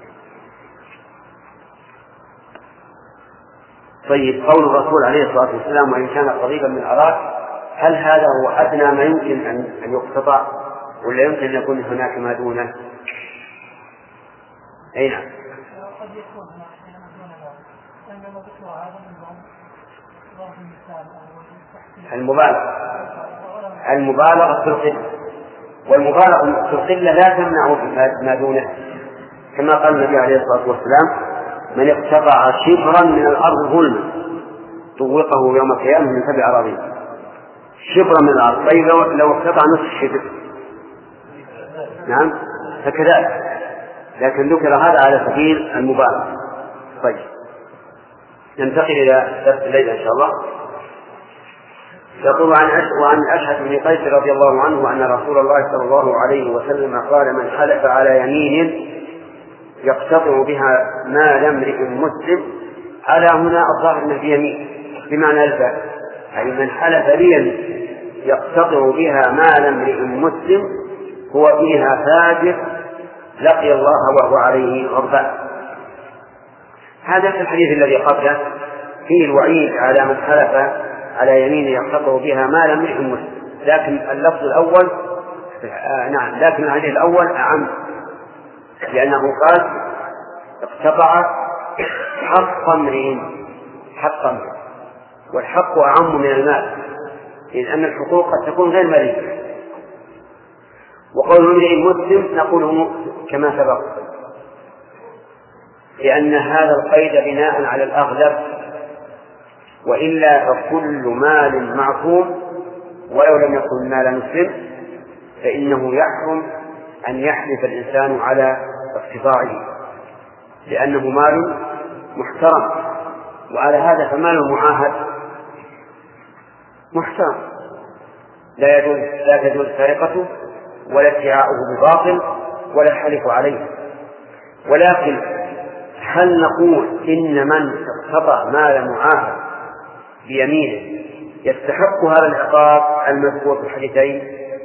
طيب قول الرسول عليه الصلاة والسلام وإن كان قريبا من الأراك، هل هذا هو أدنى ما يمكن أن يقتطع ولا يمكن أن يكون هناك ما دونه؟ أي نعم. المبالغة في القلة، والمبالغة في القلة لا تمنع ما دونه، كما قال النبي عليه الصلاة والسلام من اقتطع شبرا من الأرض ظلما طوقه يوم القيامة من 7 أراضين. شبرا من الأرض. طيب لو اقتطع نصف الشبر نعم فكذلك، لكن ذكر هذا على سبيل المبالغة. طيب ننتقل إلى درس الليلة إن شاء الله. يقول وعن أشهد بن قيس رضي الله عنه أن رسول الله صلى الله عليه وسلم قال من حلف على يمين يقتطع بها مال امرئ مسلم. على هنا الظاهر أنه يمين بمعنى الفاء، أي من حلف بيمين يقتطع بها مال امرئ مسلم هو فيها فاجر لقي الله وهو عليه غضبان. هذا في الحديث الذي قبله فيه الوعيد على من حلف على يمين يقتطع بها مال امرئ مسلم، لكن اللفظ الأول نعم، لكن الحديث الأول أعم، لأنه قال اقتطع حق امرئ، والحق أعم من المال، إذ أن الحقوق قد تكون غير مالية. وقول امرئ مسلم نقوله كما سبق، لأن هذا القيد بناء على الأغلب وإلا فكل مال معصوم ولو لم يكن مال مسلم فإنه يحرم أن يحلف الإنسان على اقتطاعه لأنه مال محترم. وعلى هذا فمال المعاهد محترم لا تجوز سرقته ولا ادعاؤه بباطل ولا الحلف عليه. ولكن هل نقول إن من اقتطع مال معاهد بيمينه يستحق هذا العقاب المذكور في الحديثين،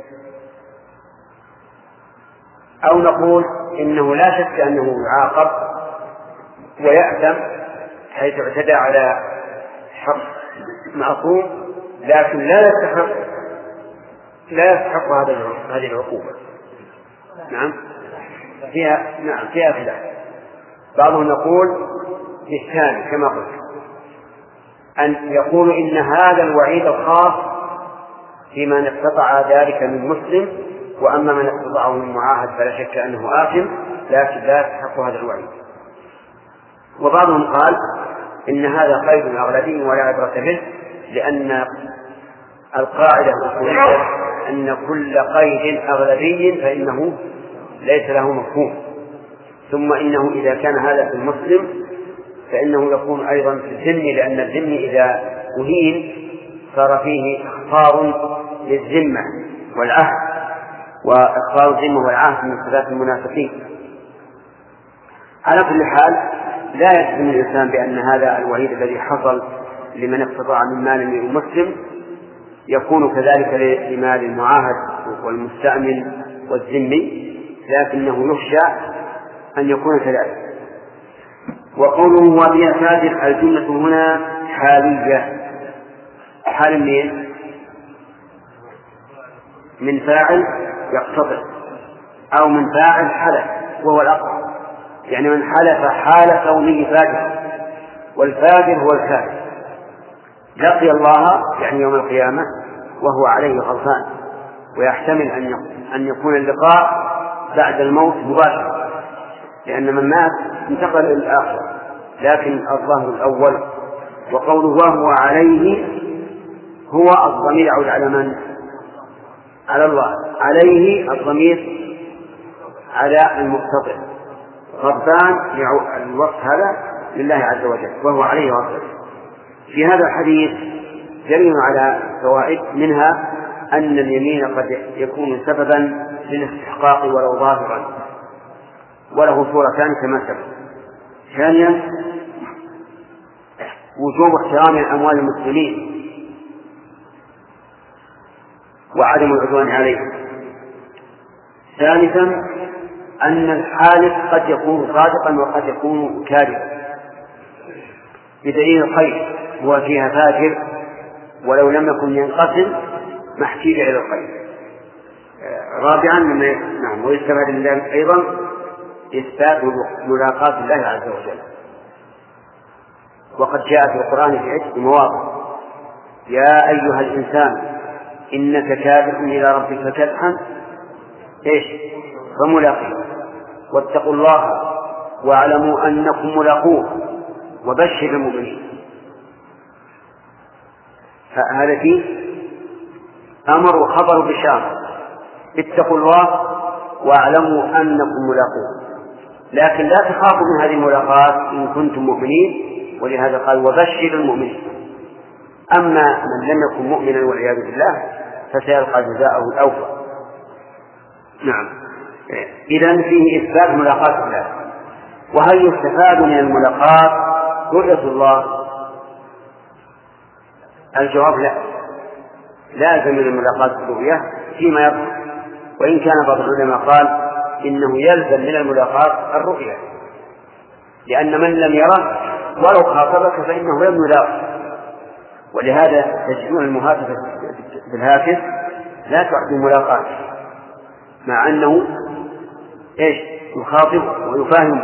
أو نقول إنه لا شك أنه يعاقب ويأثم حيث اعتدى على حق معصوم لكن لا يستحق هذه العقوبة؟ نعم فيها خلاف. بعضهم يقول بالثاني كما قلت، أن يقول إن هذا الوعيد الخاص في من اقتطع ذلك من مسلم، وأما من اقتطعه من معاهد فلا شك أنه آثم لكن لا يستحق هذا الوعيد. وبعضهم قال إن هذا قيد أغلبي ولا عبرة به، لأن القاعدة الأصولية أن كل قيد أغلبي فإنه ليس له مفهوم، ثم إنه إذا كان هذا في المسلم فإنه يكون أيضا في الذمي، لأن الذمي إذا أهين صار فيه إخفار للذمة والعهد، وإخفار الذمة والعهد من صفات المنافقين. على كل حال لا يجزم الإنسان بأن هذا الوعيد الذي حصل لمن اقتطع من مال المسلم يكون كذلك لمال المعاهد والمستأمن والذمي، لكنه يخشى أن يكون كذلك. وقوله وبها فاجر الجملة هنا حالية، حال من فاعل يقتطع أو من فاعل حلف وهو الأقرب، يعني من حلف حال كونه فاجر، والفاجر هو الكافر لقي الله يعني يوم القيامة وهو عليه غضبان، ويحتمل أن يكون اللقاء بعد الموت مباشرة، لأن من مات انتقل إلى الآخرة، لكن الظاهر الأول. وقوله وهو عليه هو الضمير يعود على من؟ على الله. عليه الضمير على المقتطع، غضبان الوصف هذا لله عز وجل وهو عليه غضبان. في هذا الحديث دليل على فوائد، منها أن اليمين قد يكون سببا للاستحقاق ولو ظاهرا، وله صورتان كما سبق. ثانيا وجوب احترام أموال المسلمين وعدم العدوان عليهم. ثالثا أن الحالف قد يكون صادقا وقد يكون كاذبا بدليل الخير هو فيها فاجر ولو لم يكن ينقسم ما احتيج إلى الخير. رابعا نعم ويستفاد من ذلك أيضا إثبات ملاقاة الله عز وجل، وقد جاء في القرآن في عدة مواضع: يا أيها الإنسان إنك كادح إلى ربك كدحا فملاقيه واتقوا الله واعلموا أنكم ملاقوه وبشر المؤمنين. فهذا فيه أمر وخبر بشارة: اتقوا الله واعلموا أنكم ملاقوه، لكن لا تخافوا من هذه الملاقاة إن كنتم مؤمنين، ولهذا قال وبشر المؤمنين. أما من لم يكن مؤمنا والعياذ بالله فسيلقى جزاءه الأوفى. نعم، إذن فيه إثبات ملاقاة الله. وهل يستفاد من الملاقاة رؤية الله؟ الجواب لا، لازم من الملاقاة الرؤية فيما يظهر، وإن كان بعض العلماء قال إنه يلزم من الملاقاة الرؤية، لأن من لم يره ولو خاطبك فإنه لم يلاق. ولهذا تجدون المهاتف بالهاتف لا تعد ملاقاة، مع أنه يخاطب ويفاهم.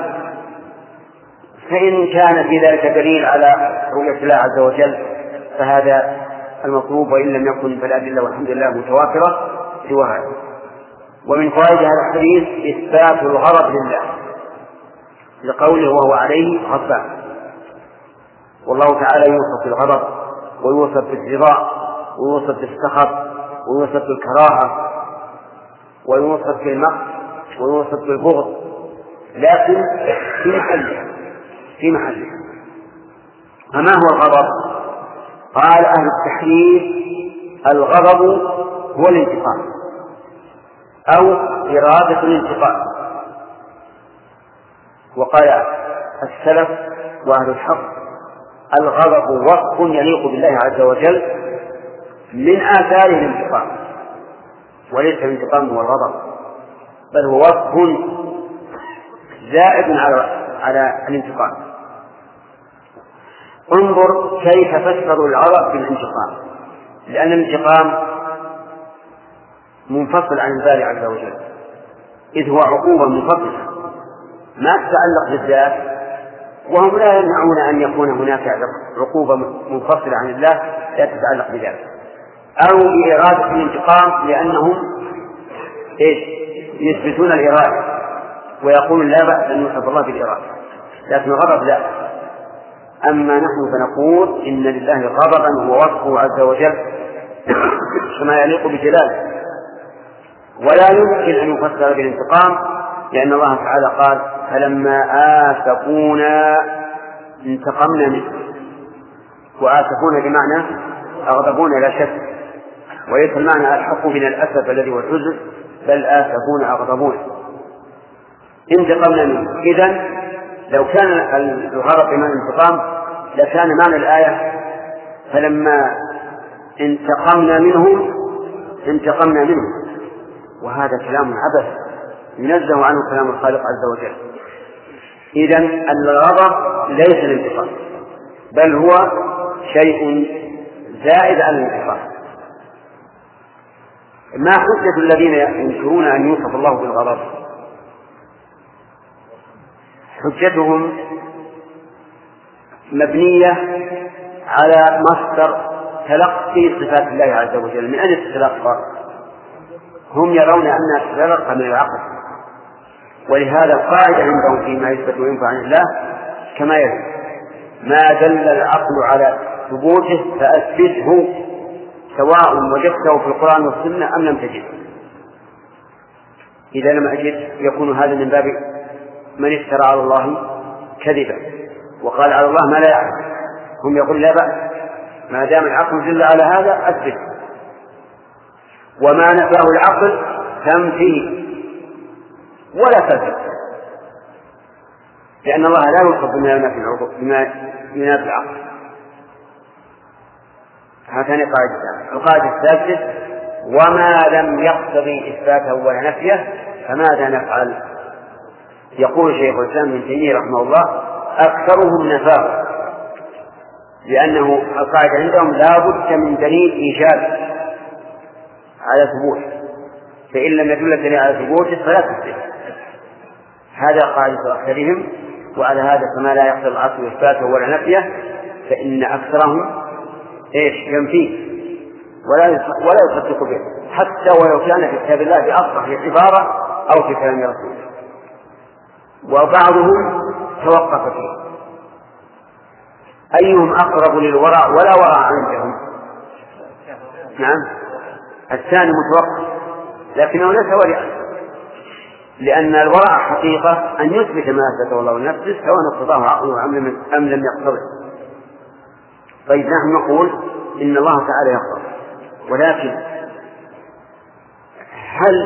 فإن كان في ذلك دليل على رؤية الله عز وجل فهذا المطلوب، وإن لم يكن فالأدلة والحمد لله متوافرة سوى هذا. ومن فوائد هذا الحديث إثبات الغضب لله لقوله وهو عليه غضبان، والله تعالى يوصف بالغضب ويوصف بالرضا، ويوصف بالسخط، ويوصف بالكراهة، ويوصف بالمقت، ويوصف بالبغض، لكن في محله. فما هو الغضب؟ قال أهل التحريف: الغضب هو الانتقام أو إرادة الانتقام. وقال السلف وأهل الحق: الغضب وصف يليق بالله عز وجل من آثاره الانتقام، وليس الانتقام هو الغضب، بل هو وصف زائد على الانتقام. انظر كيف فسروا الغضب بالانتقام، لأن الانتقام منفصل عن الباري عز وجل، إذ هو عقوبة منفصلة ما تتعلق بالذات، وهم لا يمنعون أن يكون هناك عقوبة منفصلة عن الله لا تتعلق بذات، أو بإرادة الانتقام، لأنهم يثبتون الإرادة ويقولون لا بأس أن يوصف الله بالإرادة، لكن الغضب لا. أما نحن فنقول إن لله غضبا هو وصفه عز وجل كما يليق بجلاله، ولا يمكن أن يفسر بالانتقام، لأن الله تعالى قال: فلما آسفونا انتقمنا منه. وآسفونا بمعنى أغضبونا لا شك، وليس المعنى الحق من الأسف الذي هو الحزن، بل آسفون أغضبون انتقمنا منه. إذن لو كان الغرض من الانتقام لكان معنى الآية: فلما انتقمنا منهم انتقمنا منهم، وهذا كلام عبث ينزه عنه كلام الخالق عز وجل. إذن الغضب ليس الانتقام، بل هو شيء زائد على الانتقام. ما حجة الذين ينكرون أن يوصف الله بالغضب؟ حجتهم مبنية على مصدر تلقي صفات الله عز وجل. من أين تتلقى؟ هم يرون أنها تتلقى من العقل، ولهذا القاعدة عندهم فيما يثبت وينفع عن الله كما يلي: ما دل العقل على ثبوته فأثبته، سواء وجدته في القرآن والسنة أم لم تجده. إذا لم أجد يكون هذا من باب من افترى على الله كذبا وقال على الله ما لا يعلم. هم يقول لا بأس ما دام العقل دل على هذا أثبت، وما نفاه العقل تنفيه ولا تثبت، لأن الله لا يوصف بما ينافي العقل. هاتان قاعدتان. القاعدة الثالثة: وما لم يقتضي إثباته ولا نفيه فماذا نفعل؟ يقول شيخ الإسلام ابن تيمية رحمه الله: أكثرهم نفاه، لأنه القاعدة عندهم لا بد من دليل إيجاب على ثبوته، فإن لم يدل الدليل على ثبوته فلا تثبت. هذا قاعدة أكثرهم، وعلى هذا فما لا يقتضي العقل إثباته ولا نفيه فإن أكثرهم ينفيه ولا يصدق به، حتى ولو كان في كتاب الله بأصح عبارة أو في كلام رسوله. وبعضهم توقف فيه. أيهم أقرب للورع ولا ورع عندهم؟ نعم، الثاني متوقف، لكنه ليس ورعا، لأن الورع حقيقة أن يثبت ما أثبته الله لنفسه سواء اقتضاه عقله أم لم يقتضه. طيب نحن نقول إن الله تعالى يغضب، ولكن هل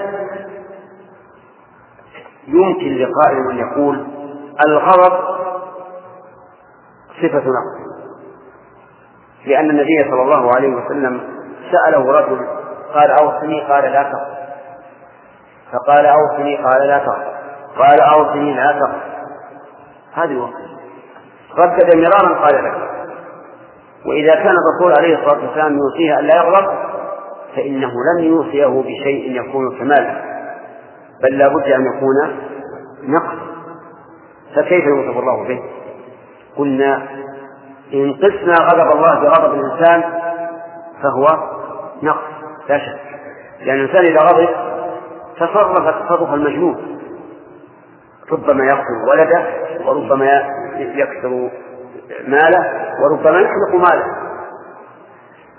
يمكن لقائل أن يقول الغضب صفة نقص؟ لأن النبي صلى الله عليه وسلم سأله رجل قال أوصني، قال لا تغضب، فقال أوصني، قال لا تغضب، قال أوصني لا تغضب. هذه وقت ردد مرارا قال لا. وإذا كان الرسول عليه الصلاة والسلام يوصيه أن لا يغضب فإنه لم يوصيه بشيء يكون كمالا، بل لا بد أن يكون نقص، فكيف يوصف الله به؟ قلنا إن قسنا غضب الله بغضب الإنسان فهو نقص لا شك، لأن الإنسان إذا غضب تصرف تصرف المجنون، ربما يقتل ولده، وربما يكسر ماله، وربما يحرق ماله.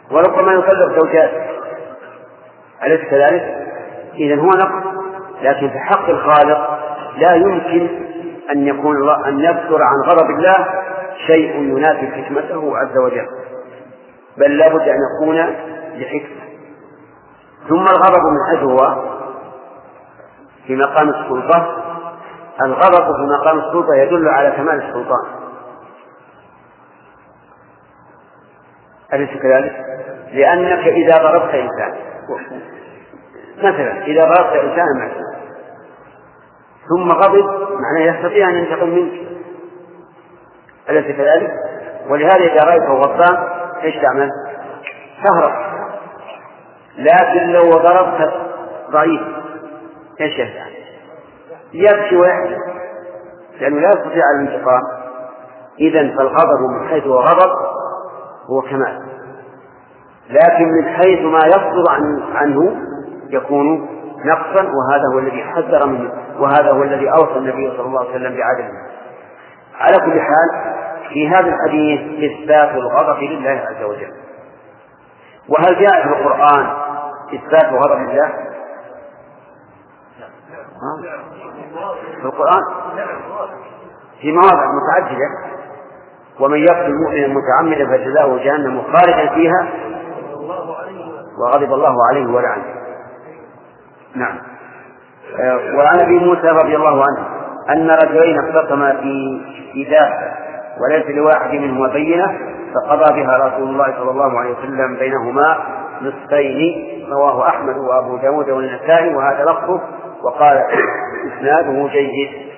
وربما يطلق زوجاته، أليس كذلك؟ إذن هو نقص، لكن في حق الخالق لا يمكن أن يكون الله أن يذكر عن غضب الله شيء ينافي حكمته عز وجل، بل لا بد أن يكون لحكمة. ثم الغضب من حيث هو في مقام السلطة، الغضب في مقام السلطة يدل على كمال السلطان، أليس كذلك؟ لأنك إذا ضربت إنسان مثلا، إذا ضربت إنسانا مثلا ثم غضب معناه يستطيع أن ينتقم منك، أليس كذلك؟ ولهذا إذا رأيته غضبان إيش تعمل؟ تهرب. لكن لو ضربت ضعيف إيش يفعل؟ يبكي ويحزن لأنه لا يستطيع الانتقام. إذن فالغضب من حيث هو غضب هو كمال، لكن من حيث ما يصدر عنه يكون نقصا، وهذا هو الذي حذر منه، وهذا هو الذي أوصى النبي صلى الله عليه وسلم بعدمه. على كل حال في هذا الحديث إثبات الغضب لله عز وجل. وهل جاء في القرآن إثبات غضب الله؟ في القرآن في مواضع متعددة: ومن يقتل مؤمنا متعمدا فجزاؤه جهنم خالدا فيها وغضب الله عليه ولعنه. نعم. وعن ابي موسى رضي الله عنه ان رجلين اختصما في دابة وليس لواحد منهما بينة فقضى بها رسول الله صلى الله عليه وسلم بينهما نصفين. رواه احمد وابو داود والنسائي وهذا لفظه، وقال اسناده جيد.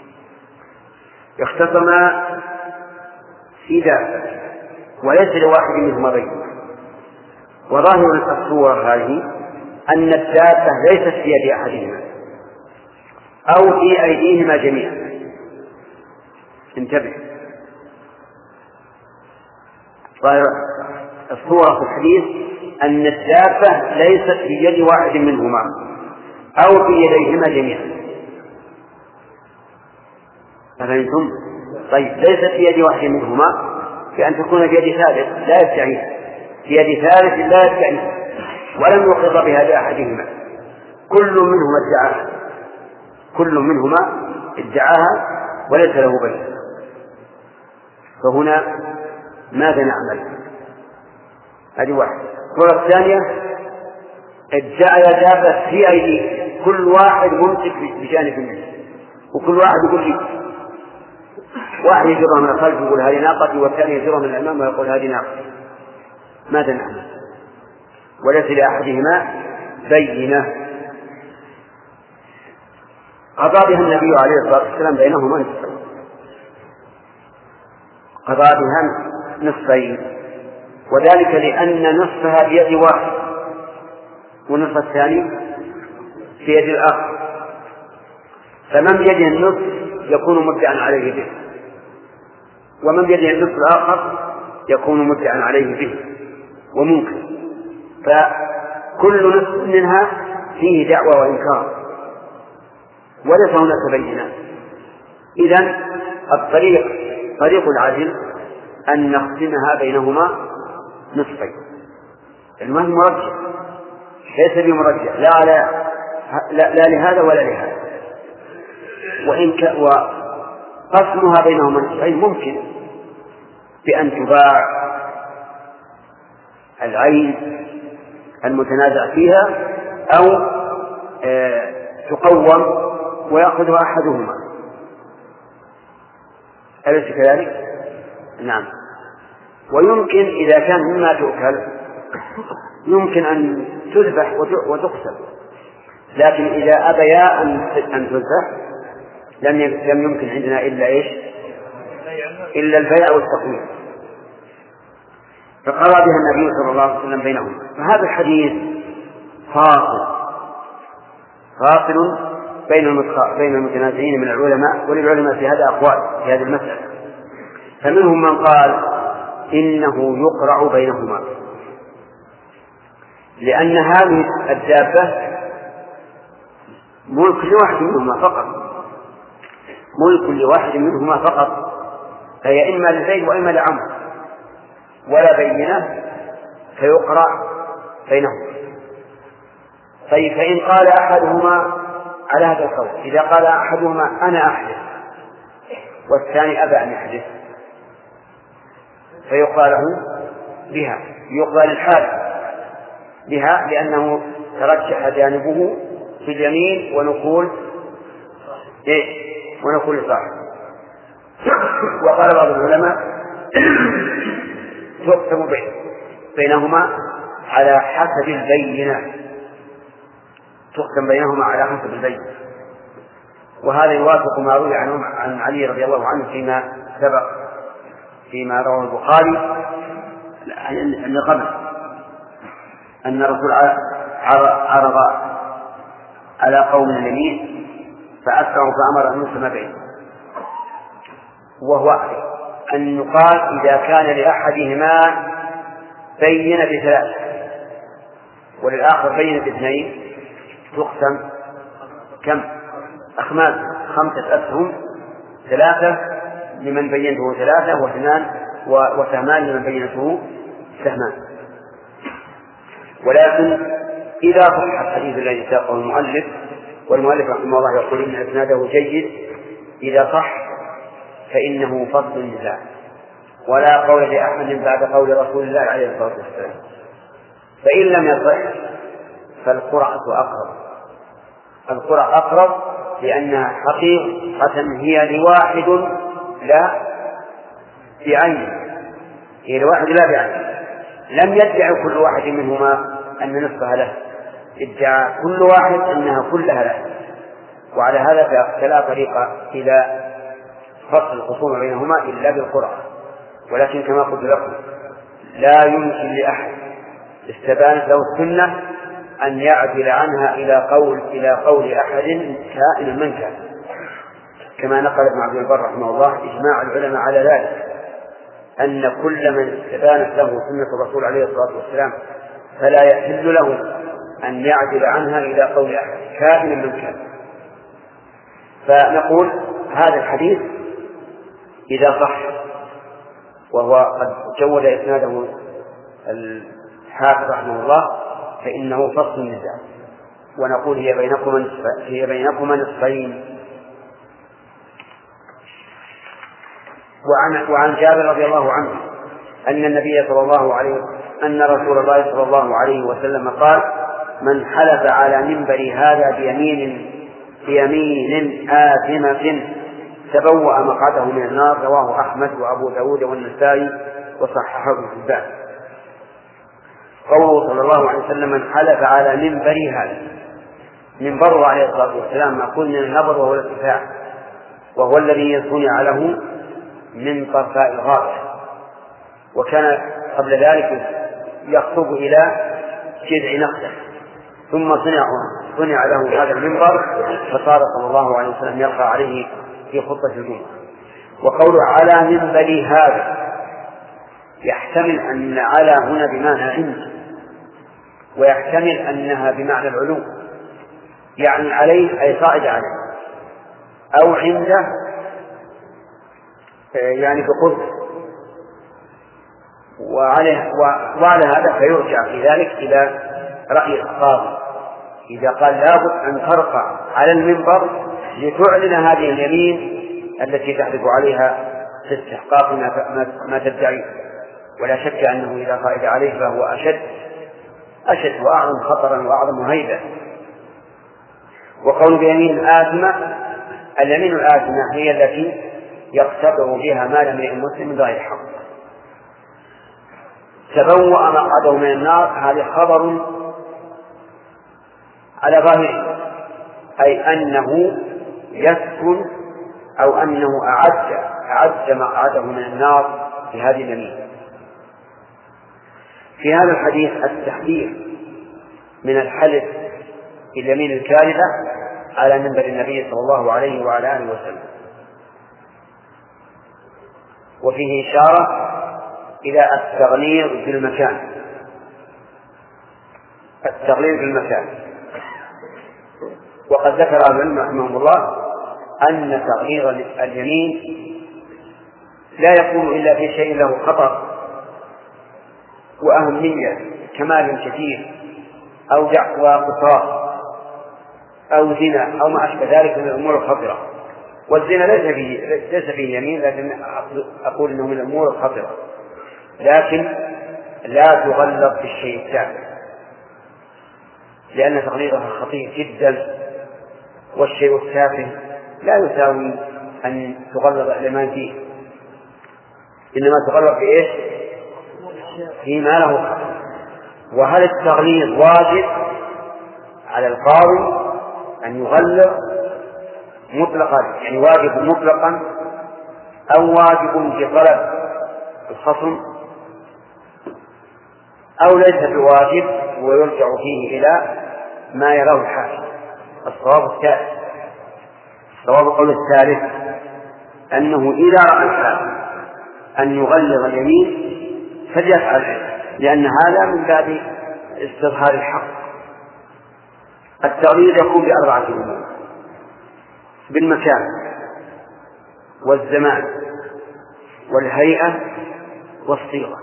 اختصما في دابة وليس لواحد منهما بينة، وظاهر الصور هذه أن الدابة ليست في يد أحدهما أو في أيديهما جميعا. انتبه، ظاهر الصورة في الحديث أن الدابة ليست في يد واحد منهما أو في يديهما جميعا. أفهمتم؟ طيب، ليست في يد واحد منهما بأن تكون في يد ثالث لا يستعين، في يد ثالث لا يستعين، ولم يقض بها لأحدهما، كل منهما ادعاها وليس له بينة. فهنا ماذا نعمل؟ هذه واحدة. الصورة الثانية ادعى دابة في أيديه، كل واحد ممسك بجانب منه، وكل واحد يقول لي، واحد يجرها من الخلف يقول هذه ناقتي، والثاني يجرها من الأمام ويقول هذه ناقتي. ماذا نعمل؟ وليس لأحدهما بينة. قضى بها النبي عليه الصلاة والسلام بينهما نصفين، قضى بها نصفين، وذلك لأن نصفها بيد واحد والنصف الثاني في يد الآخر، فمن بيده النصف يكون مدعا عليه به، ومن بيده النصف الآخر يكون مدعا عليه به وممكن، فكل نصف منها فيه دعوة وإنكار وليس هناك بينة. إذن طريق العدل أن نقسمها بينهما نصفين. المهم مرجح، ليس بمرجح لا لهذا ولا لهذا. وقسمها بينهما نصفين ممكن بأن تباع العين المتنازع فيها أو تقوم ويأخذها أحدهما، أليس كذلك؟ نعم. ويمكن إذا كان مما تؤكل يمكن أن تذبح وتقسم، لكن إذا أبيا أن تذبح لم يمكن عندنا إلا إيش؟ إلا البيع والتقويم. فقضى بها النبي صلى الله عليه وسلم بينهم. فهذا الحديث فاصل بين المتنازعين من العلماء، وللعلماء في هذا أقوال في هذه المسألة. فمنهم من قال إنه يقرع بينهما، لأن هذه الدابة ملك لواحد منهما فقط، فهي إما لزيد وإما لعمرو، ولا بينة فيقرأ بينهما. طيب فإن قال أحدهما على هذا القول، إذا قال أحدهما أنا أحدث والثاني أبى أن يحدث، فيقال له بها، يقبل الحال بها لأنه ترجح جانبه في اليمين ونقول صاحب. وقال بعض العلماء تقسم بينهما على حسب البينة، تقسم بينهما على حسب البينة، وهذا يوافق ما روي عن علي رضي الله عنه فيما سبق فيما رواه البخاري من قبل أن الرسول عرض على قوم اليمين فأسرعوا فأمر أن يسمى بينهم، وهو أن يقال إذا كان لأحدهما بين بثلاث وللآخر بين باثنين تقسم كم؟ أخماس، 5 أسهم، 3 لمن بينته 3 وسهمان لمن بينته سهمان. ولكن إذا صح الحديث الذي ساقه المؤلف، والمؤلف رحمه الله يقول إن إسناده جيد، إذا صح فإنه فصل النزاع، ولا قول لأحد بعد قول رسول الله عليه الصلاة والسلام. فإن لم يصح فالقرعة أقرب لأنها حقيقة هي لواحد لا بعين، هي لواحد لا بعين، لم يدعي كل واحد منهما أن نصفها له، ادعى كل واحد أنها كلها له. وعلى هذا فلا طريق إلى فصل الخصوم بينهما إلا بالقرعة. ولكن كما قلت لكم لا يمكن لأحد استبانت له السنة أن يعدل عنها إلى قول أحد كائنا من كان، كما نقل ابن عبد البر رحمه الله إجماع العلماء على ذلك، أن كل من استبانت له سنة الرسول عليه الصلاة والسلام فلا يحل له أن يعدل عنها إلى قول أحد كائنا من كان. فنقول هذا الحديث إذا صح، وهو قد جود إسناده الحافظ رحمه الله، فإنه فصل النزاع، ونقول هي بينكما نصفين. وعن جابر رضي الله عنه أن رسول الله صلى الله عليه وسلم قال: من حلف على منبر هذا بيمين آثمة تبوأ مقعده من النار. رواه أحمد وأبو داود والنسائي وصححه ابن حبان. قوله صلى الله عليه وسلم من حلف على منبر هذا، منبره عليه الصلاة والسلام معقول من النبر وهو الارتفاع، وهو الذي صنع له من طرفاء الغابة، وكان قبل ذلك يخطب إلى جذع نخلة، ثم صنع له هذا المنبر فصار صلى الله عليه وسلم يقرأ عليه في خطبة الجمعة. وقول على منبر هذا يحتمل أن على هنا بمعنى عند، ويحتمل أنها بمعنى العلو، يعني عليه أي صاعد عليه، أو عنده يعني بقرب. وعلى هذا فيرجع في ذلك إلى رأي القاضي إذا قال لابد أن ترفع على المنبر لتعلن هذه اليمين التي تحلف عليها في استحقاق ما تدعي. ولا شك أنه إذا صعد عليه فهو أشد وأعظم خطرا وأعظم هيبة. وقول بيمين الآثمة، اليمين الآثمة هي التي يقتطع بها مال امرئ مسلم من غير حق. تبوأ مقعده من النار، هذا خبر على ظاهره، أي أنه يسكن أو أنه أعد مقعده من النار في هذه اليمين. في هذا الحديث التحذير من الحلف باليمين الكاذبة على منبر النبي صلى الله عليه وعلى آله وسلم، وفيه إشارة إلى التغليظ في المكان. وقد ذكر أهل العلم رحمهم الله أن تغليظ اليمين لا يكون إلا في شيء له خطر وأهمية كمال كثير أو دعوى قصاص أو زنا أو ما أشبه ذلك من الأمور الخطرة. والزنا ليس فيه يمين، لكن أقول إنه من الأمور الخطرة، لكن لا تغلظ في الشيء التافه، لأن تغليظها خطير جدا، والشيء التافه لا يساوي أن تغلظ الإيمان فيه، إنما تغلظ في إيش؟ فيما له خطر. وهل التغليظ واجب على القاضي أن يغلظ مطلقا، يعني واجب مطلقا، أو واجب بطلب الخصم، أو ليس بواجب ويرجع فيه إلى ما يراه الحاكم؟ الصواب الثالث، الصواب قول الثالث أنه إذا رأى الحاكم أن يغلظ اليمين فليفعل، لأن هذا من باب استظهار الحق. التغليظ يكون بأربعة أمور: بالمكان والزمان والهيئة والصيغة.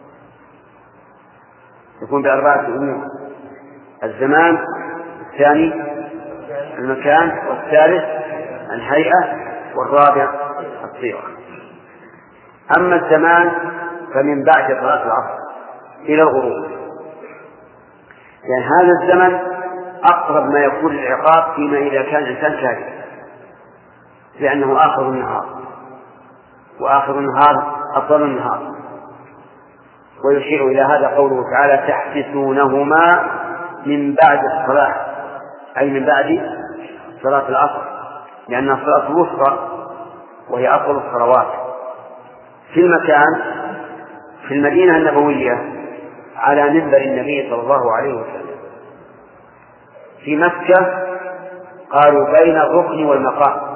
يكون بأربعة أمور: الزمان، الثاني المكان، والثالث الهيئة، والرابع الصيغة. أما الزمان فمن بعد صلاة العصر إلى الغروب، لأن هذا الزمن أقرب ما يكون للعقاب فيما إذا كان الإنسان كاذبا، لأنه آخر النهار، وآخر النهار أطول النهار. ويشير إلى هذا قوله تعالى: تحبسونهما من بعد الصلاة، أي من بعد صلاة العصر، لأنها الصلاة الوسطى وهي أطول الصلوات. في المكان في المدينة النبوية على منبر النبي صلى الله عليه وسلم. في مكة قالوا بين الركن والمقام.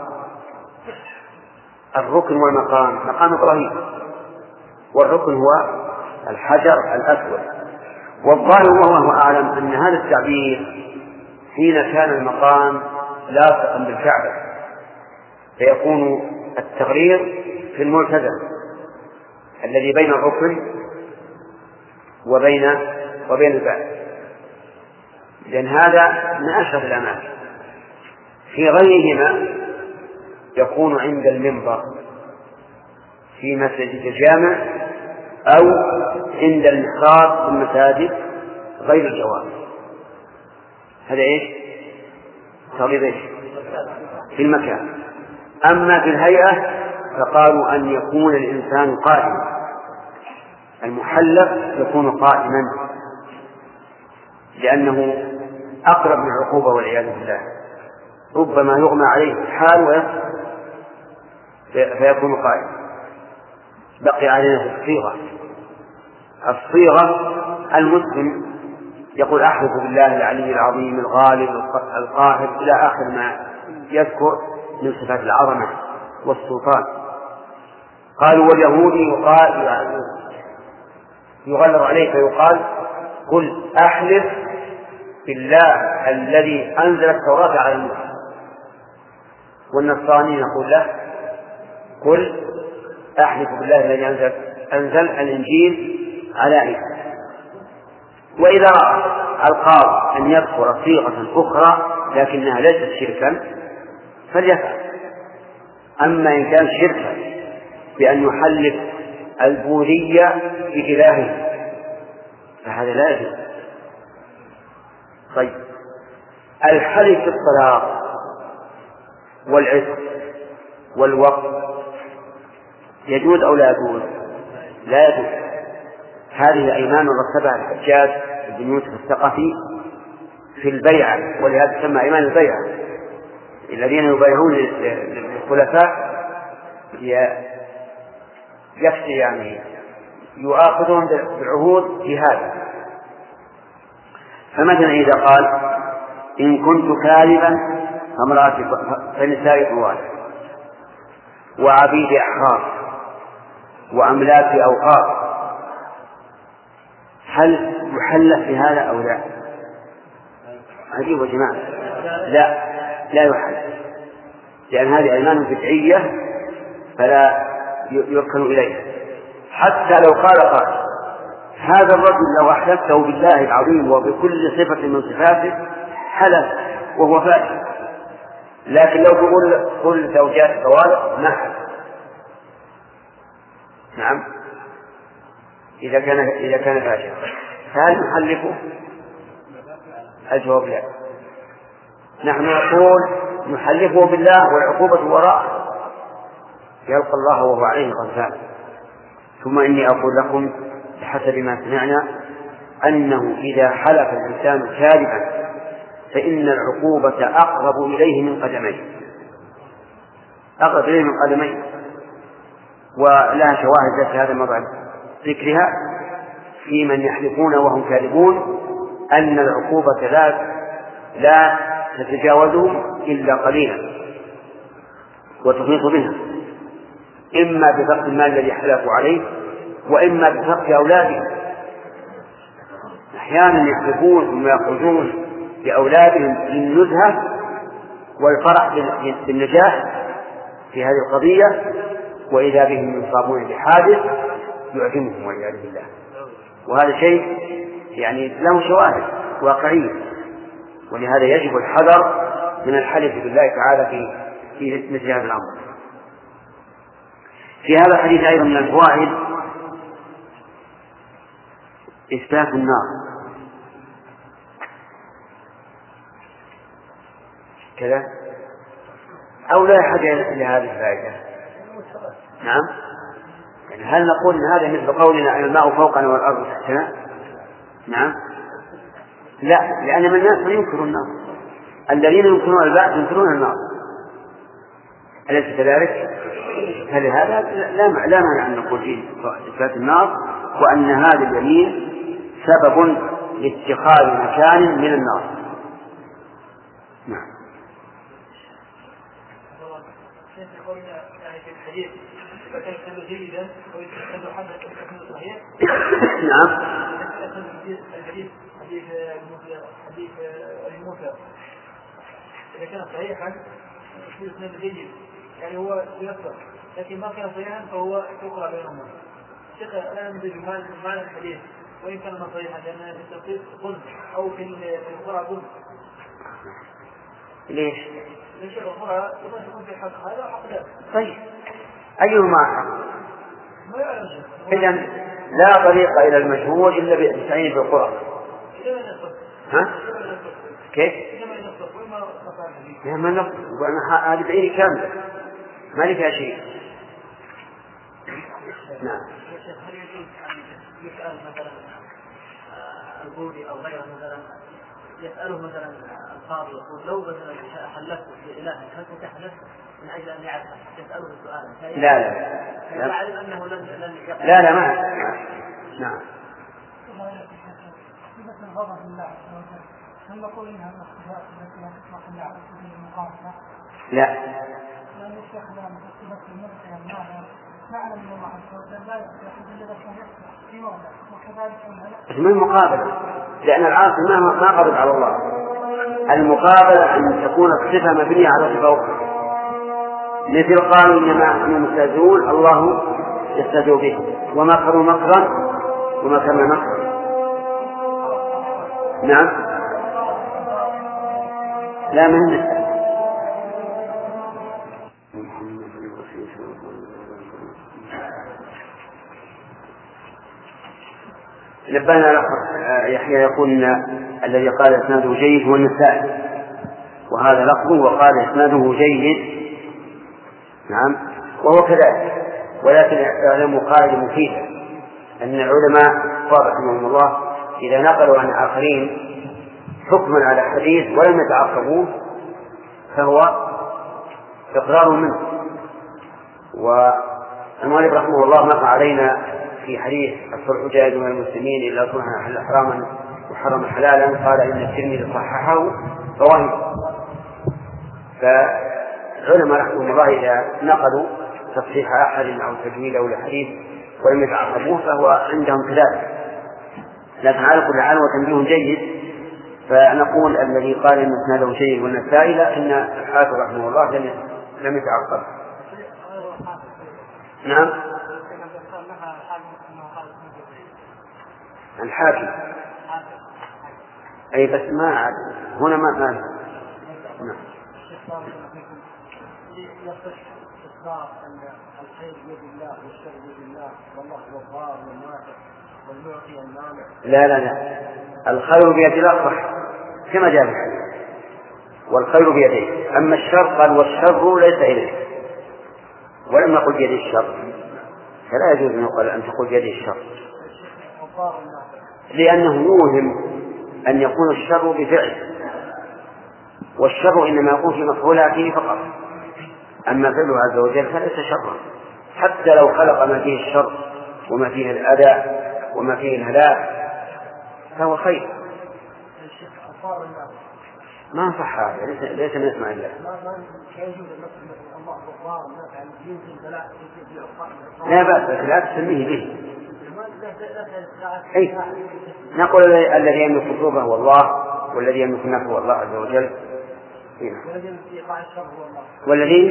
الركن والمقام مقام إبراهيم، والركن هو الحجر الأسود. والظاهر والله أعلم أن هذا التعبير حين كان المقام لاصقا بالكعبة، فيكون التغرير في الملتزم الذي بين الركن وبين الباب، لأن هذا من أشرف الأماكن. في غيرهما يكون عند المنبر في مسجد الجامع أو عند المحراب في المساجد غير الجوامع. هذا إيش؟ تغليظ إيش؟ في المكان. أما في الهيئة فقالوا أن يكون الإنسان قائما، المحلق يكون قائما، لأنه أقرب من العقوبة والعياذ بالله، ربما يغمى عليه حال فيكون قائما. بقي علينا في الصيغة المسلم يقول: أحلف بالله العلي العظيم الغالب القاهر إلى آخر ما يذكر من صفات العظمة والسلطان. قالوا: واليهودي يغلظ عليه فيقال: قل أحلف بالله الذي أنزل التوراة على موسى. والنصراني يقول له: قل أحلف بالله الذي أنزل الإنجيل على عيسى. وإذا رأى القاضي أن يذكر صيغة أخرى لكنها ليست شركا فليفعل. أما إن كان شركا بأن يحلف البوذية بإلهه فهذا لا يجوز. طيب، الحلف بالطلاق والعتق والوقف يجوز أو لا يجوز؟ لا يجوز. هذه أيمان رتبها الحجاج بن يوسف الثقفي في البيعة، ولهذا تسمى أيمان البيعة. الذين يبايعون للخلفاء يكفي يعني يؤاخذون بالعهود في هذا. فمثلا إذا قال: إن كنت كاذبا فنسائي طوال وعبيد أحرار وأملاك أوقاف، هل يحلف بهذا أو لا؟ عجيب يا جماعة. لا يحلف، لأن هذه أيمان بدعية فلا يركن إليها. حتى لو قال قائل: هذا الرجل لو أحلفته بالله العظيم وبكل صفة من صفاته حلف وهو فاسق، لكن لو تقول كل زوجات طوارئ ما حلف. نعم، إذا كان فاسقا فهل نحلفه؟ الجواب لا. نحن نقول نحلفه بالله والعقوبة وراءه، يلقى الله وهو عليه غضبان. ثم إني أقول لكم بحسب ما سمعنا أنه إذا حلف الإنسان كاذبا فإن العقوبة أقرب إليه من قدميه، ولها شواهد في هذا الموضوع ذكرها في من يحلفون وهم كاذبون أن العقوبة لا تتجاوزهم إلا قليلا وتحيط بها، إما بفقد المال الذي حلفوا عليه وإما بفقد أولادهم. أحيانا يحلفون ثم يخرجون بأولادهم للنزهة والفرح بالنجاح في هذه القضية، وإذا بهم يصابون بحادث يعدمهم والعياذ بالله. وهذا شيء يعني له شواهد واقعية، ولهذا يجب الحذر من الحلف بالله تعالى في مثل هذا الأمر. في هذا الحديث أيضا من الفوائد إثبات النار كذا، أو لا حاجة إلى هذه الفائدة. نعم، يعني هل نقول إن هذا مثل قولنا أن الماء فوقنا والأرض تحتنا؟ نعم، لا، لأن من الناس من ينكرون النار، الذين ينكرون البعث ينكرون النار، أليس كذلك؟ فلهذا لا معنى أن نقول فيه إثبات النار، وأن هذا اليمين سبب لاتخاذ مكان من النار. نعم. نعم. حديث الموسى إذا كان صحيحا يكون اسناد جيد، يعني هو يسر، لكن ما كان صحيحا فهو يقرأ بينهما. الشيخ لا يمضي بمعنى الحديث وإن كان صحيحا، لأن التوقيت ظلم أو في القرى ظلم. ليش؟ ليش القرى يكون في حق هذا وحق ذاك؟ طيب أيهما حق؟ ما يعلم. إذن لا طريق إلى المجهول إلا بالتعيين بالقرى. ها؟ كيف؟ ما نقص، وأنا هذه بعيني كاملة ما لي فيها شيء. نعم. هل يجوز أن يسأل مثلا البوري أو غيره مثلا يسأله مثلا القاضي يقول لو مثلا حلفت بإله هل تحلف من أجل أن يعرف يسأله السؤال؟ لا يعلم أنه لن لا ما نعم. هل نقول إنها الأخبار التي يطلق اللعب في المقارنة؟ لا. لأن الشيخ لا مكتبة المرسل المعنى نعلم أن الله عز وجل لا يأخذ إلا في وضع، وكذلك من المقابلة، لأن العاصي ما قبض على الله. المقابلة أن تكون الصفة مبنية على صفة أخرى، مثل قالوا إنما نحن مستهزئون الله يستهزئ به ومكروا مكرا ومكرنا مكرا. نعم. لا من نبهنا يحيى يقول الذي قال إسناده جيد هو النسائي، وهذا لفظه وقال إسناده جيد. نعم، وهو كذلك، ولكن اعلموا قاعدة مفيدة أن العلماء رحمهم الله إذا نقلوا عن آخرين حكما على حديث ولم يتعقبوه فهو إقرار منه. والمؤلف رحمه الله نقل علينا في حديث الصلح جائز من المسلمين إلا صلحا حل حراما وحرم حلالا، قال إن الترمذي صححه فوهم. فالعلماء رحمهم الله إذا نقلوا تصحيح أحد أو تجويله لحديث ولم يتعقبوه فهو عندهم كذلك. لكن على كل حال وتنبيه جيد، فنقول الذي قال إن إسناده جيد والنسائي لكن الحافظ رحمه الله لم يتعقب. نعم. الحاكم. أي بس ما هنا ما نعم. يصح إصدار أن الخير بيد الله والشر بيد الله والله هو الضار والنافع والمعطي والمانع. لا الخير بيد الله صح كما جاء والخير بيده. أما الشر قال والشر ليس إليه، ولم نقل بيد الشر، فلا يجوز أن تقول بيد الشر، لأنه يوهم أن يكون الشر بفعل، والشر إنما يكون في مفعولاته فقط، أما فعله عز وجل فليس شرا، حتى لو خلق ما فيه الشر وما فيه الأذى وما فيه الهلاك فهو خير. ما صح هذا، ليس من اسماء الله. لا بأس، لا تسميه به. أي نقول الذي يملك الضر هو الله، والذي يملك النفع هو الله عز وجل. والذي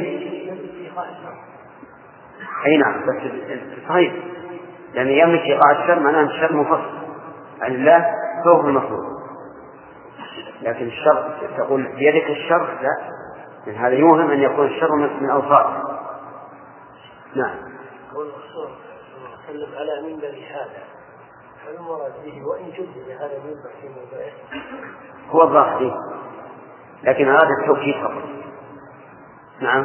أي نعم بس صحيح، لأن يملك إيقاع الشر معناه الشر مفصل عن الله فهو المخلوق، لكن الشر تقول بيدك الشر لا، من هذا يوهم أن يكون الشر من أوصافه. نعم. قول الرسول سلم على منبر هذا، فالمراد به وإن جد هذا المنبر في موضعه هو الظاهر فيه، لكن هذا التوكيد فقط. نعم.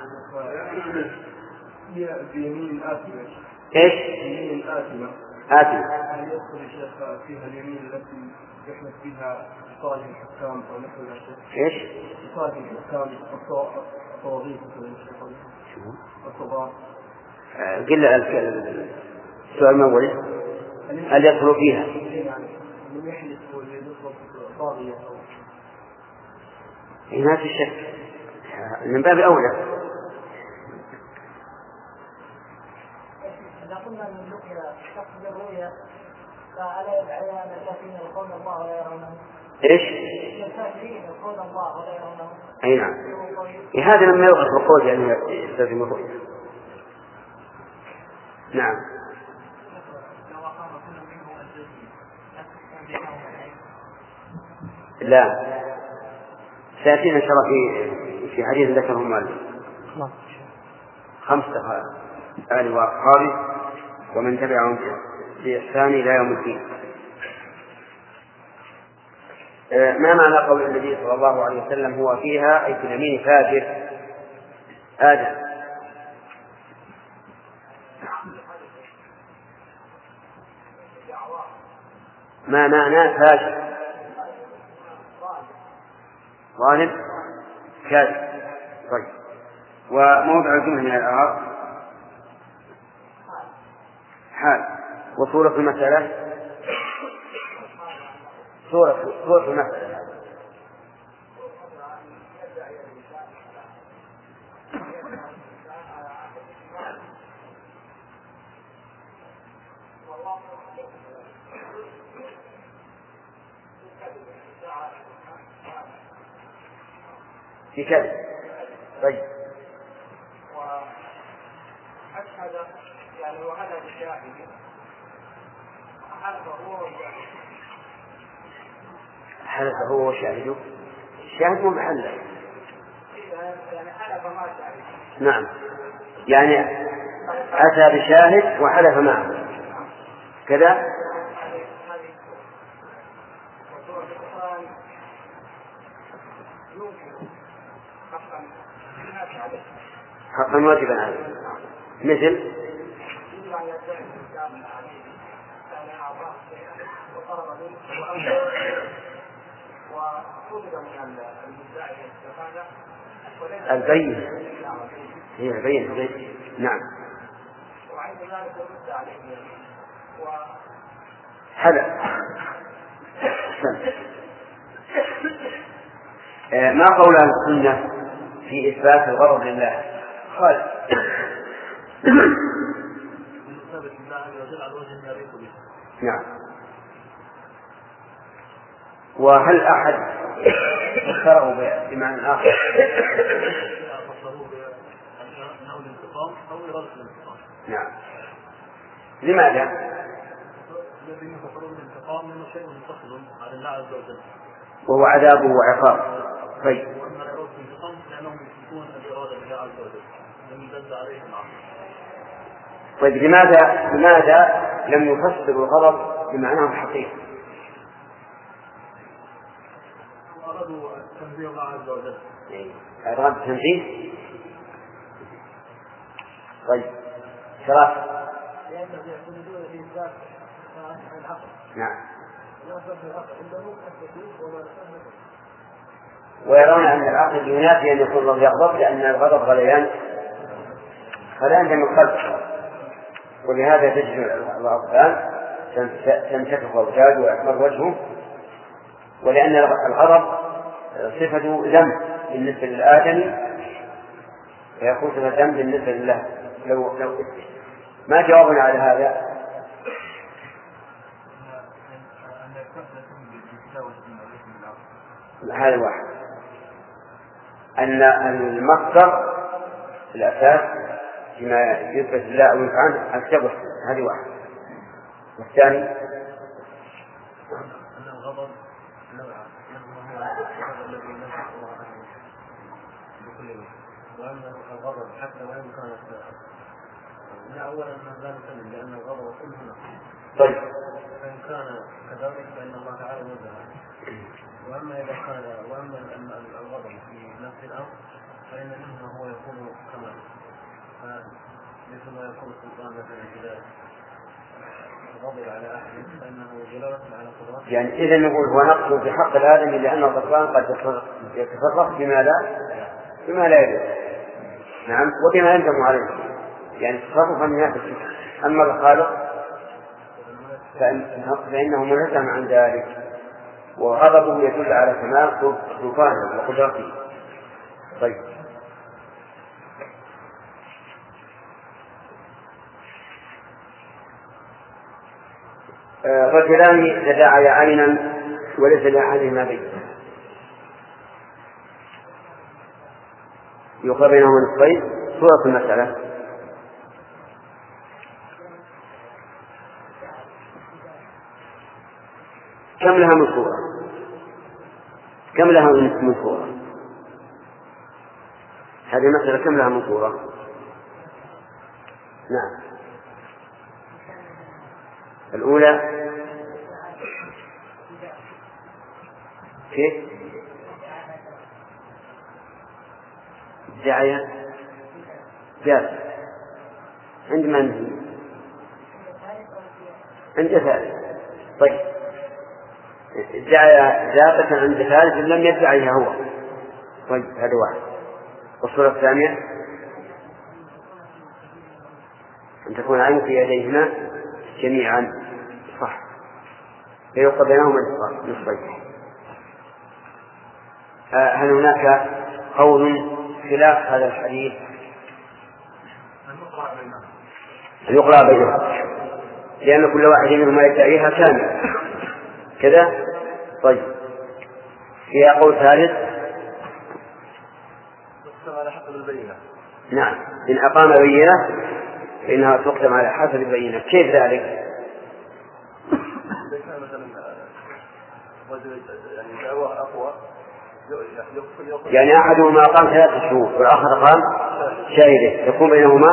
بيمين آثمة. إيش؟ بيمين آثمة. آثمة. يدخل الشيخ فيها اليمين التي يحدث فيها صالح الحكام أو نحو ذلك. إيش؟ صالح الحكام الطواغيت الصغار. قل السؤال الأول هل يدخل فيها؟ من يحدث ويدخل طاغية ما في شك، من باب أولى. إذا قلنا من الرؤيا تقصد الرؤيا فعلى العيان الذين يلقون الله ولا يرونه. إيش؟ الكافرين يلقون الله ولا يرونه. أي نعم. هذا لما يوقف القول يعني يستلزم الرؤيا. نعم. لا سيأتينا إن شاء الله في حديث ذكره المؤلف 5 آل وأصحابه ومن تبعهم بإحسان إلى يوم الدين. ما معنى قول النبي صلى الله عليه وسلم هو فيها أي في اليمين فاجر آدم؟ ما معنى فاجر؟ ظالم كاذب. طيب، وموضع الجملة من الأعراب حال. وصورة المسألة صورة المسألة في كذب. طيب، وأشهد يعني وهذا بشاهد حلف هو وشاهده. الشاهد مو محله. يعني حلف ما شاهد. نعم، يعني أتى بشاهد وحلف معه كذا. حقا واجبا عليه، مثل البين. هي البين. نعم. حلف. ما قول أهل السنة في إثبات الغضب لله؟ قال نعم. وهل أحد فسره بمعنى آخر؟ نعم. لماذا؟ الذين كفروا بالانتقام منه شيء منفصل عن الله عز وجل وهو عذابه وعقابه. طيب. وأما لا يرد الانتقام لأنهم يثبتون الإرادة بالله عز وجل لم يجد عليهم العقل. طيب لماذا لم يفسر الغضب بمعناه الحقيقي؟ أرادوا تنزيه الله عز وجل. أراد التنزيه. طيب شرف. لأنهم يعتمدون في إثبات العقل. نعم. لا أثبت العقل عندهم أثبتوه وما أثبتوه. ويرون أن العقل ينافي أن يكون الله يغضب لأن الغضب غليان من القلب، ولهذا تجد الأطفال تنتفخ أوتاد ويحمر وجهه، ولأن الغضب صفة ذنب بالنسبة للآدمي فيكون صفة ذنب بالنسبة لله. لو ما جوابنا على هذا؟ هذا واحد، أن المصدر الأساس فيما يثبت الله أو ينفع عنه الشبه، هذه واحد. والثاني أن الغضب نوعا الذي نفع الله عنه بكل وجه، وأن الغضب حتى وإن كان لا أولا أن لا نسلم لأن الغضب كله نفع. طيب. فإن كان كذلك فإن الله تعالى نزل. وأما إذا كان الغضب في نفس الأمر فإن منه هو يكون كمال، مثل ما يكون السلطان مثلا إذا غضب على أحد فإنه جلالة على قدرته. يعني إذا نقول هو نقص في حق الآدمي لأن الغضبان قد يتصرف بما لا يجوز. نعم، وبما يندم عليه، يعني تصرفا ينافي. أما الخالق فإنه منزه عن ذلك، وغضبه يدل على كمال سلطانه وقدرته. طيب. رجلان تداعيا عينا وليس لأحدهما بين، يقرأ بينهما نصفين. سورة المسألة. كم لها من سورة؟ هذه المسألة كم لها من سورة؟ نعم. الأولى كيف؟ الداعية جاء عند من؟ عند ثالث. طيب، الداعية جاءت عند ثالث لم يدعيها هو. طيب، هذا واحد. والصورة الثانية أن تكون عين في يديهما جميعا، صح، فيقضى بينهما نصفين. هل هناك قول خلاف هذا الحديث؟ يقرأ بينهما لأن كل واحد منهما يدعيها كاملة كذا. طيب، فيها قول ثالث. تقسم على حسب البينة. نعم، إن أقام بينة فإنها تقسم على حسب البينة. كيف ذلك؟ يعني أحدهما أقام 3 شهور والآخر أقام شهرين، يكون بينهما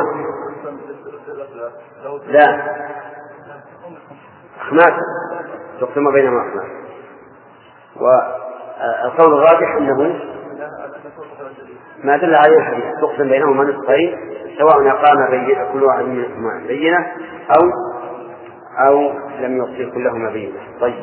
لا أخماس، تقسم بينهما أخماس. والقول الراجح أنه ما دل عليه الحديث، تقسم بينهما نصفين سواء أقام كل واحد منهما بينة أو لم يقصر كلهما بينة. طيب،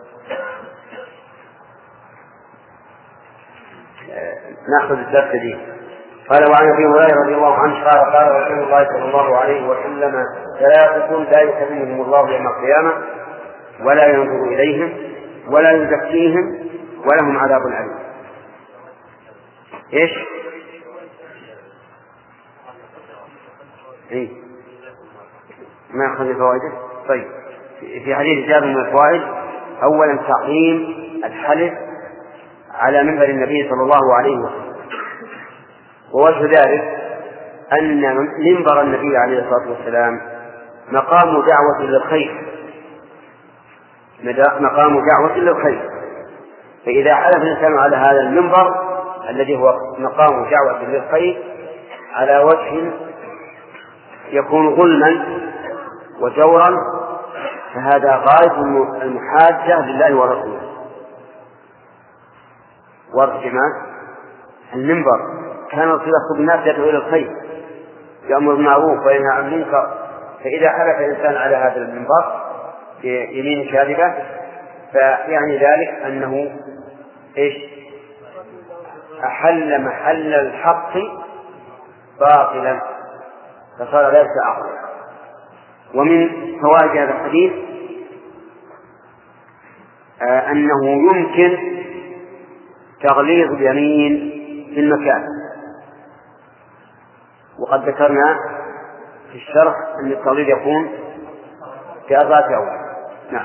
نأخذ الدرس دي. قال: وعن أبي هريرة رضي الله عنه قال رسول الله صلى الله عليه وسلم: 3 لا يكلمهم الله يوم القيامة ولا ينظر إليهم ولا يزكيهم ولهم عذاب أليم. إيش؟ ما أخذ فوائده. طيب، في حديث جابر من الفوائد: أولا تعظيم الحلف على منبر النبي صلى الله عليه وسلم، ووجه ذلك أن منبر النبي عليه الصلاة والسلام مقام دعوة للخير مقام دعوة للخير. فإذا حلف الإنسان على هذا المنبر الذي هو مقام دعوة للخير على وجه يكون ظلما وجورا فهذا غاية المحاجة لله ورسوله. والجماعة المنبر كان الرسول يخطب الناس يدعو إلى الخير يأمر بالمعروف وينهى عن المنكر، فإذا حلف الإنسان على هذا المنبر بيمين كاذبة فيعني ذلك أنه أحل محل الحق باطلا فصار ليس عقلا. ومن فوائد هذا الحديث أنه يمكن تغليظ اليمين في المكان، وقد ذكرنا في الشرح أن التغليظ يكون في أربعة أوجه. نعم.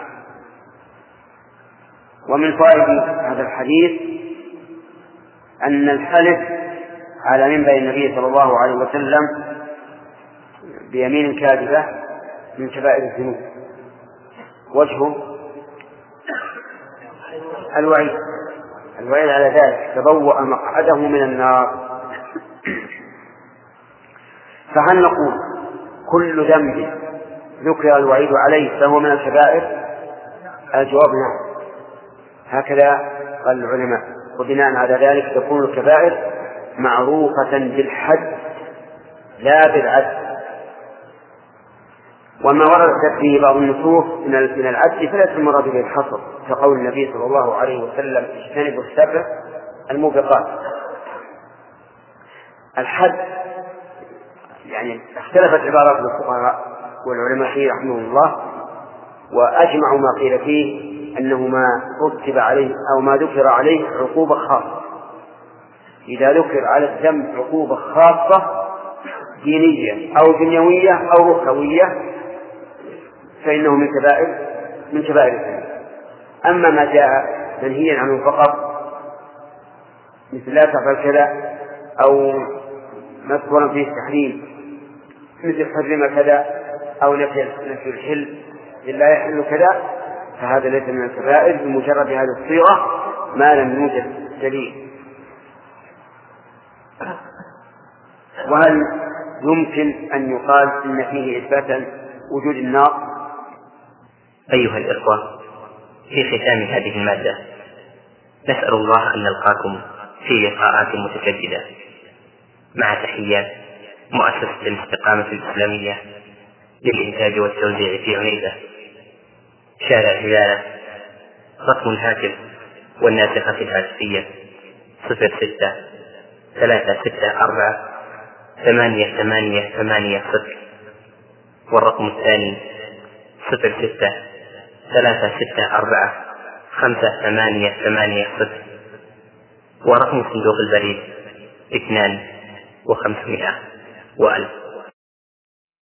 ومن فوائد هذا الحديث أن الحلف على منبر النبي صلى الله عليه وسلم بيمين كاذبة من كبائر الذنوب. وجهه الوعيد على ذلك، تبوأ مقعده من النار. فهل نقول كل ذنب ذكر الوعيد عليه فهو من الكبائر؟ الجواب نعم، هكذا قال العلماء. وبناء على ذلك تكون الكبائر معروفة بالحد لا بالعد. وما وردت فيه بعض النصوص من العد فليس المراد به الحصر، كقول النبي صلى الله عليه وسلم اجتنبوا السبع الموبقات. الحد يعني اختلفت عبارات الفقهاء والعلماء فيه رحمهم الله، وأجمعوا ما قيل فيه أنه ما رتب عليه أو ما ذكر عليه عقوبة خاصة. إذا ذكر على الذنب عقوبة خاصة دينية أو دنيوية أو ركوية فإنه من كبائر الذنوب. أما ما جاء منهيا عنه فقط مثل لا تفعل كذا أو مذكورا فيه التحريم مثل حرم كذا أو نفي الحل لا يحل كذا فهذا ليس من الكبائر بمجرد هذه الصيغة ما لم يوجد دليل. وهل يمكن أن يقال إن فيه إثباتا وجود النار؟ أيها الإخوة، في ختام هذه المادة نسأل الله أن نلقاكم في لقاءات متجددة مع تحيات مؤسسة الاستقامة الإسلامية للإنتاج والتوزيع في عنيزة، شارع هلالة، رقم الهاتف والناسخة الهاتفية 06-364-8880، والرقم الثاني 06-364-5880، ورقم صندوق البريد 2500 و1000.